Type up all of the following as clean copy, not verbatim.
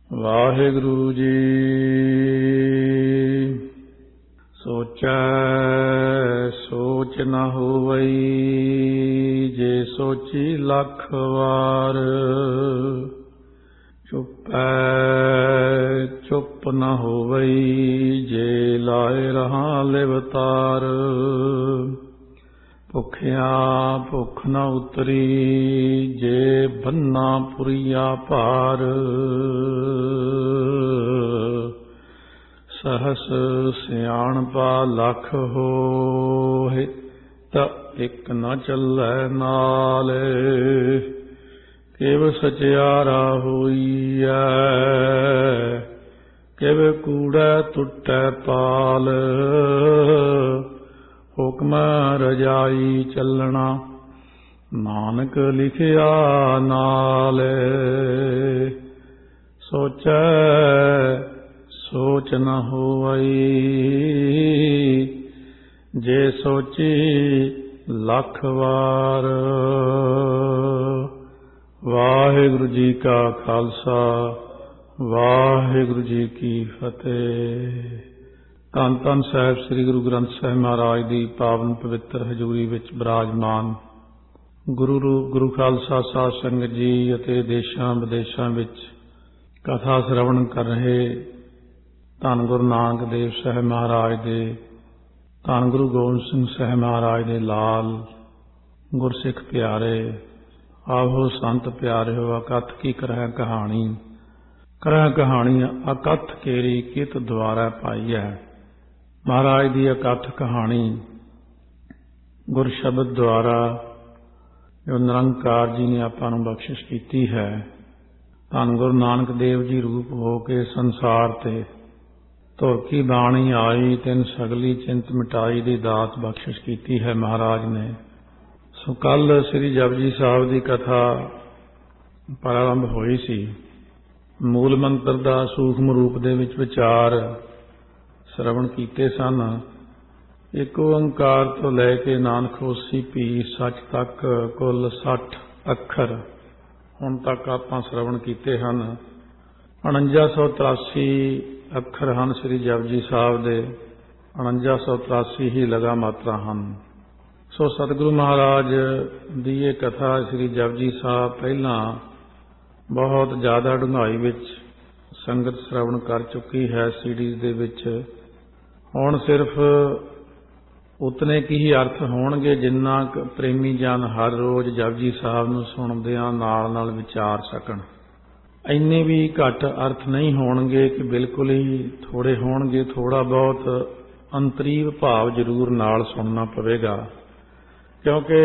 ਵਾਹਿਗੁਰੂ ਜੀ। ਸੋਚੈ ਸੋਚ ਨ ਹੋਵਈ, ਜੇ ਸੋਚੀ ਲੱਖ ਵਾਰ। ਚੁੱਪੈ ਚੁੱਪ ਨ ਹੋਵਈ, ਜੇ ਲਾਏ ਰਹਾ ਲਿਵਤਾਰ। ਭੁੱਖਿਆ ਭੁੱਖ ਨ ਉਤਰੀ, ਜੇ ਬੰਨਾ ਪੁਰੀਆ ਭਾਰ। ਸਹਸ ਸਿਆਣਪਾ ਲੱਖ ਹੋਏ, ਤਾ ਇੱਕ ਨ ਚੱਲੈ ਨਾਲ। ਕਿਵ ਸਚਿਆਰਾ ਹੋਈਐ, ਕਿਵ ਕੂੜੈ ਟੁੱਟੈ ਪਾਲ। ਹੁਕਮ ਰਜਾਈ ਚੱਲਣਾ, ਨਾਨਕ ਲਿਖਿਆ ਨਾਲ। ਸੋਚੈ ਸੋਚ ਨ ਹੋਵਈ, ਜੇ ਸੋਚੀ ਲੱਖ ਵਾਰ। ਵਾਹਿਗੁਰੂ ਜੀ ਕਾ ਖਾਲਸਾ, ਵਾਹਿਗੁਰੂ ਜੀ ਕੀ ਫਤਿਹ। ਧੰਨ ਧੰਨ ਸਾਹਿਬ ਸ੍ਰੀ ਗੁਰੂ ਗ੍ਰੰਥ ਸਾਹਿਬ ਮਹਾਰਾਜ ਦੀ ਪਾਵਨ ਪਵਿੱਤਰ ਹਜ਼ੂਰੀ ਵਿੱਚ ਬਿਰਾਜਮਾਨ ਗੁਰੂ ਰੂਪ ਗੁਰੂ ਖਾਲਸਾ ਸਾਧ ਸੰਗਤ ਜੀ ਅਤੇ ਦੇਸ਼ਾਂ ਵਿਦੇਸ਼ਾਂ ਵਿੱਚ ਕਥਾ ਸ਼ਰਵਣ ਕਰ ਰਹੇ ਧੰਨ ਗੁਰੂ ਨਾਨਕ ਦੇਵ ਸਾਹਿਬ ਮਹਾਰਾਜ ਦੇ, ਧੰਨ ਗੁਰੂ ਗੋਬਿੰਦ ਸਿੰਘ ਸਾਹਿਬ ਮਹਾਰਾਜ ਦੇ ਲਾਲ ਗੁਰਸਿੱਖ ਪਿਆਰੇ, ਆਹੋ ਸੰਤ ਪਿਆਰਿਓ। ਅਕਥ ਕੀ ਕਰਹਿ ਕਹਾਣੀ, ਕਰਹਿ ਕਹਾਣੀ ਅਕਥ ਕੇਰੀ ਕਿਤ ਦੁਆਰਾ ਪਾਈ ਹੈ। ਮਹਾਰਾਜ ਦੀ ਅਕਥ ਕਹਾਣੀ ਗੁਰ ਸ਼ਬਦ ਦੁਆਰਾ ਜੋ ਨਿਰੰਕਾਰ ਜੀ ਨੇ ਆਪਾਂ ਨੂੰ ਬਖਸ਼ਿਸ਼ ਕੀਤੀ ਹੈ। ਧੰਨ ਗੁਰੂ ਨਾਨਕ ਦੇਵ ਜੀ ਰੂਪ ਹੋ ਕੇ ਸੰਸਾਰ ਤੇ ਧੁਰ ਕੀ ਬਾਣੀ ਆਈ, ਤਿੰਨ ਸਗਲੀ ਚਿੰਤ ਮਿਟਾਈ ਦੀ ਦਾਤ ਬਖਸ਼ਿਸ਼ ਕੀਤੀ ਹੈ ਮਹਾਰਾਜ ਨੇ। ਸੋ ਕੱਲ ਸ੍ਰੀ ਜਪਜੀ ਸਾਹਿਬ ਦੀ ਕਥਾ ਪ੍ਰਾਰੰਭ ਹੋਈ ਸੀ। ਮੂਲ ਮੰਤਰ ਦਾ ਸੂਖਮ ਰੂਪ ਦੇ ਵਿੱਚ ਵਿਚਾਰ ਸ਼ਰਵਣ ਕੀਤੇ ਸਨ। ਇੱਕ ਓੰਕਾਰ ਤੋਂ ਲੈ ਕੇ ਨਾਨਕ ਹੋਸੀ ਭੀ ਸੱਚ ਤੱਕ ਕੁੱਲ 60 ਅੱਖਰ ਹੁਣ ਤੱਕ ਆਪਾਂ ਸ਼ਰਵਣ ਕੀਤੇ ਹਨ। 4983 ਅੱਖਰ ਹਨ ਸ੍ਰੀ ਜਪਜੀ ਸਾਹਿਬ ਦੇ, 4983 ਹੀ ਲਗਾ ਮਾਤਰਾ ਹਨ। ਸੋ ਸਤਿਗੁਰੂ ਮਹਾਰਾਜ ਦੀ ਇਹ ਕਥਾ ਸ੍ਰੀ ਜਪਜੀ ਸਾਹਿਬ ਪਹਿਲਾਂ ਬਹੁਤ ਜ਼ਿਆਦਾ ਡੂੰਘਾਈ ਵਿੱਚ ਸੰਗਤ ਸ਼ਰਵਣ ਕਰ ਚੁੱਕੀ ਹੈ ਸੀਡੀਜ਼ ਦੇ ਵਿੱਚ। ਹੁਣ ਸਿਰਫ ਉਤਨੇ ਕੀ ਹੀ ਅਰਥ ਹੋਣਗੇ ਜਿੰਨਾ ਪ੍ਰੇਮੀ ਜਨ ਹਰ ਰੋਜ਼ ਜਪਜੀ ਸਾਹਿਬ ਨੂੰ ਸੁਣਦਿਆਂ ਨਾਲ ਨਾਲ ਵਿਚਾਰ ਸਕਣ। ਇੰਨੇ ਵੀ ਘੱਟ ਅਰਥ ਨਹੀਂ ਹੋਣਗੇ ਕਿ ਬਿਲਕੁਲ ਹੀ ਥੋੜੇ ਹੋਣਗੇ। ਥੋੜਾ ਬਹੁਤ ਅੰਤਰੀਵ ਭਾਵ ਜ਼ਰੂਰ ਨਾਲ ਸੁਣਨਾ ਪਵੇਗਾ, ਕਿਉਂਕਿ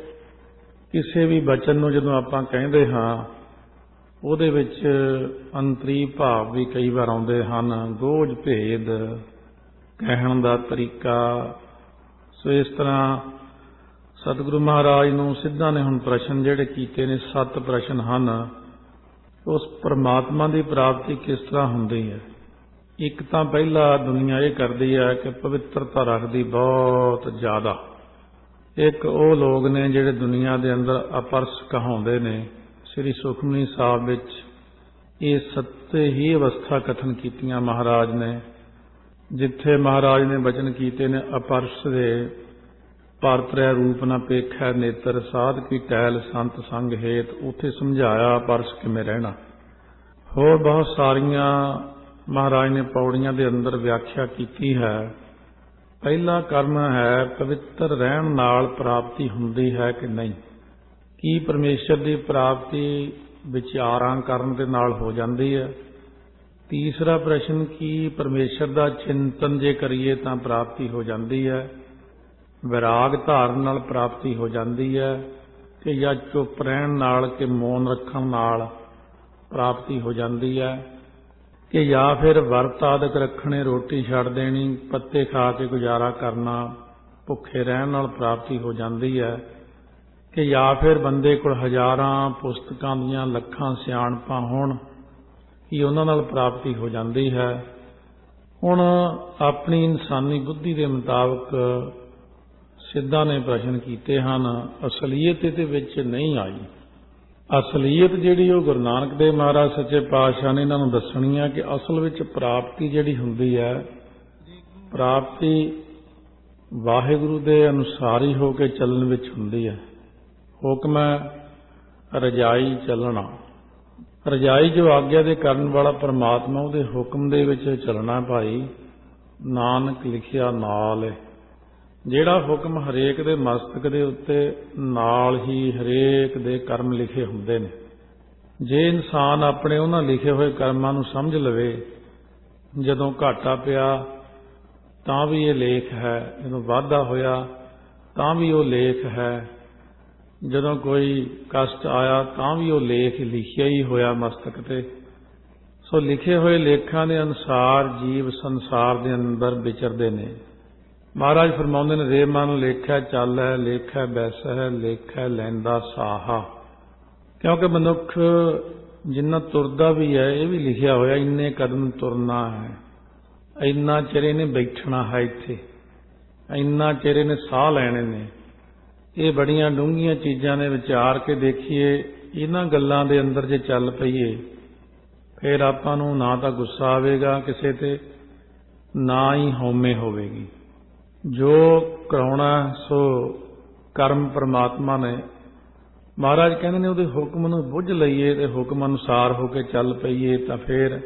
ਕਿਸੇ ਵੀ ਬਚਨ ਨੂੰ ਜਦੋਂ ਆਪਾਂ ਕਹਿੰਦੇ ਹਾਂ ਉਹਦੇ ਵਿੱਚ ਅੰਤਰੀਵ ਭਾਵ ਵੀ ਕਈ ਵਾਰ ਆਉਂਦੇ ਹਨ, ਗੋਝ ਭੇਦ ਕਹਿਣ ਦਾ ਤਰੀਕਾ। ਸੋ ਇਸ ਤਰ੍ਹਾਂ ਸਤਿਗੁਰੂ ਮਹਾਰਾਜ ਨੂੰ ਸਿੱਧਾਂ ਨੇ ਹੁਣ ਪ੍ਰਸ਼ਨ ਜਿਹੜੇ ਕੀਤੇ ਨੇ, 7 ਪ੍ਰਸ਼ਨ ਹਨ। ਉਸ ਪਰਮਾਤਮਾ ਦੀ ਪ੍ਰਾਪਤੀ ਕਿਸ ਤਰ੍ਹਾਂ ਹੁੰਦੀ ਹੈ? ਇੱਕ ਤਾਂ ਪਹਿਲਾ ਦੁਨੀਆ ਇਹ ਕਰਦੀ ਹੈ ਕਿ ਪਵਿੱਤਰਤਾ ਰੱਖਦੀ ਬਹੁਤ ਜ਼ਿਆਦਾ। ਇੱਕ ਉਹ ਲੋਕ ਨੇ ਜਿਹੜੇ ਦੁਨੀਆ ਦੇ ਅੰਦਰ ਅਪਰਸ ਕਹਾਉਂਦੇ ਨੇ। ਸ੍ਰੀ ਸੁਖਮਨੀ ਸਾਹਿਬ ਵਿੱਚ ਇਹ 7 ਹੀ ਅਵਸਥਾ ਕਥਨ ਕੀਤੀਆਂ ਮਹਾਰਾਜ ਨੇ। ਜਿੱਥੇ ਮਹਾਰਾਜ ਨੇ ਬਚਨ ਕੀਤੇ ਨੇ ਅਪਰਸ ਦੇ ਪਰਤਰੈ ਰੂਪ ਨਾ ਪੇਖੈ ਨੇਤਰ, ਸਾਧ ਕੀ ਟਹਿਲ ਸੰਤ ਸੰਗ ਹੇਤ, ਉੱਥੇ ਸਮਝਾਇਆ ਅਪਰਸ ਕਿਵੇਂ ਰਹਿਣਾ। ਹੋਰ ਬਹੁਤ ਸਾਰੀਆਂ ਮਹਾਰਾਜ ਨੇ ਪੌੜੀਆਂ ਦੇ ਅੰਦਰ ਵਿਆਖਿਆ ਕੀਤੀ ਹੈ। ਪਹਿਲਾ ਕਰਮ ਹੈ ਪਵਿੱਤਰ ਰਹਿਣ ਨਾਲ ਪ੍ਰਾਪਤੀ ਹੁੰਦੀ ਹੈ ਕਿ ਨਹੀਂ। ਕੀ ਪਰਮੇਸ਼ਰ ਦੀ ਪ੍ਰਾਪਤੀ ਵਿਚਾਰਾਂ ਕਰਨ ਦੇ ਨਾਲ ਹੋ ਜਾਂਦੀ ਹੈ? ਤੀਸਰਾ ਪ੍ਰਸ਼ਨ, ਕੀ ਪਰਮੇਸ਼ਰ ਦਾ ਚਿੰਤਨ ਜੇ ਕਰੀਏ ਤਾਂ ਪ੍ਰਾਪਤੀ ਹੋ ਜਾਂਦੀ ਹੈ? ਵਿਰਾਗ ਧਾਰਨ ਨਾਲ ਪ੍ਰਾਪਤੀ ਹੋ ਜਾਂਦੀ ਹੈ ਕਿ ਜਾਂ ਚੁੱਪ ਰਹਿਣ ਨਾਲ ਕਿ ਮੌਨ ਰੱਖਣ ਨਾਲ ਪ੍ਰਾਪਤੀ ਹੋ ਜਾਂਦੀ ਹੈ, ਕਿ ਜਾਂ ਫਿਰ ਵਰਤ ਆਦਿਕ ਰੱਖਣੇ, ਰੋਟੀ ਛੱਡ ਦੇਣੀ, ਪੱਤੇ ਖਾ ਕੇ ਗੁਜ਼ਾਰਾ ਕਰਨਾ, ਭੁੱਖੇ ਰਹਿਣ ਨਾਲ ਪ੍ਰਾਪਤੀ ਹੋ ਜਾਂਦੀ ਹੈ, ਕਿ ਜਾਂ ਫਿਰ ਬੰਦੇ ਕੋਲ ਹਜ਼ਾਰਾਂ ਪੁਸਤਕਾਂ ਦੀਆਂ ਲੱਖਾਂ ਸਿਆਣਪਾਂ ਹੋਣ, ਕਿ ਉਹਨਾਂ ਨਾਲ ਪ੍ਰਾਪਤੀ ਹੋ ਜਾਂਦੀ ਹੈ। ਹੁਣ ਆਪਣੀ ਇਨਸਾਨੀ ਬੁੱਧੀ ਦੇ ਮੁਤਾਬਕ ਸਿੱਧਾਂ ਨੇ ਪ੍ਰਸ਼ਨ ਕੀਤੇ ਹਨ। ਅਸਲੀਅਤ ਇਹਦੇ ਵਿੱਚ ਨਹੀਂ ਆਈ। ਅਸਲੀਅਤ ਜਿਹੜੀ ਉਹ ਗੁਰੂ ਨਾਨਕ ਦੇਵ ਮਹਾਰਾਜ ਸੱਚੇ ਪਾਤਸ਼ਾਹ ਨੇ ਇਹਨਾਂ ਨੂੰ ਦੱਸਣੀ ਹੈ ਕਿ ਅਸਲ ਵਿੱਚ ਪ੍ਰਾਪਤੀ ਜਿਹੜੀ ਹੁੰਦੀ ਹੈ, ਪ੍ਰਾਪਤੀ ਵਾਹਿਗੁਰੂ ਦੇ ਅਨੁਸਾਰ ਹੀ ਹੋ ਕੇ ਚੱਲਣ ਵਿੱਚ ਹੁੰਦੀ ਹੈ। ਹੁਕਮ ਹੈ ਰਜਾਈ ਚੱਲਣਾ। ਰਜਾਈ ਜੋ ਆਗਿਆ ਦੇ ਕਰਨ ਵਾਲਾ ਪਰਮਾਤਮਾ, ਉਹਦੇ ਹੁਕਮ ਦੇ ਵਿੱਚ ਚੱਲਣਾ। ਭਾਈ ਨਾਨਕ ਲਿਖਿਆ ਨਾਲ, ਜਿਹੜਾ ਹੁਕਮ ਹਰੇਕ ਦੇ ਮਸਤਕ ਦੇ ਉੱਤੇ ਨਾਲ ਹੀ ਹਰੇਕ ਦੇ ਕਰਮ ਲਿਖੇ ਹੁੰਦੇ ਨੇ। ਜੇ ਇਨਸਾਨ ਆਪਣੇ ਉਹਨਾਂ ਲਿਖੇ ਹੋਏ ਕਰਮਾਂ ਨੂੰ ਸਮਝ ਲਵੇ, ਜਦੋਂ ਘਾਟਾ ਪਿਆ ਤਾਂ ਵੀ ਇਹ ਲੇਖ ਹੈ, ਜਦੋਂ ਵਾਧਾ ਹੋਇਆ ਤਾਂ ਵੀ ਉਹ ਲੇਖ ਹੈ, ਜਦੋਂ ਕੋਈ ਕਸ਼ਟ ਆਇਆ ਤਾਂ ਵੀ ਉਹ ਲੇਖ ਲਿਖਿਆ ਹੀ ਹੋਇਆ ਮਸਤਕ ਤੇ। ਸੋ ਲਿਖੇ ਹੋਏ ਲੇਖਾਂ ਦੇ ਅਨੁਸਾਰ ਜੀਵ ਸੰਸਾਰ ਦੇ ਅੰਦਰ ਵਿਚਰਦੇ ਨੇ। ਮਹਾਰਾਜ ਫਰਮਾਉਂਦੇ ਨੇ, ਰੇ ਮਨ ਲੇਖੈ ਚਾਲੈ, ਲੇਖੈ ਬੈਸੈ, ਲੇਖੈ ਲੈਂਦਾ ਸਾਹਾ। ਕਿਉਂਕਿ ਮਨੁੱਖ ਜਿੰਨਾ ਤੁਰਦਾ ਵੀ ਹੈ, ਇਹ ਵੀ ਲਿਖਿਆ ਹੋਇਆ, ਇੰਨੇ ਕਦਮ ਤੁਰਨਾ ਹੈ, ਇੰਨਾ ਚਿਰ ਇਹਨੇ ਬੈਠਣਾ ਹੈ ਇੱਥੇ, ਇੰਨਾ ਚਿਰ ਇਹਨੇ ਸਾਹ ਲੈਣੇ ਨੇ। ਇਹ ਬੜੀਆਂ ਡੂੰਘੀਆਂ ਚੀਜ਼ਾਂ ਨੇ। ਵਿਚਾਰ ਕੇ ਦੇਖੀਏ, ਇਹਨਾਂ ਗੱਲਾਂ ਦੇ ਅੰਦਰ ਜੇ ਚੱਲ ਪਈਏ, ਫਿਰ ਆਪਾਂ ਨੂੰ ਨਾ ਤਾਂ ਗੁੱਸਾ ਆਵੇਗਾ ਕਿਸੇ ਤੇ, ਨਾ ਹੀ ਹਉਮੈ ਹੋਵੇਗੀ। ਜੋ ਕਰਾਉਣਾ ਸੋ ਕਰਮ ਪਰਮਾਤਮਾ ਨੇ। ਮਹਾਰਾਜ ਕਹਿੰਦੇ ਨੇ, ਉਹਦੇ ਹੁਕਮ ਨੂੰ ਬੁੱਝ ਲਈਏ ਤੇ ਹੁਕਮ ਅਨੁਸਾਰ ਹੋ ਕੇ ਚੱਲ ਪਈਏ ਤਾਂ ਫਿਰ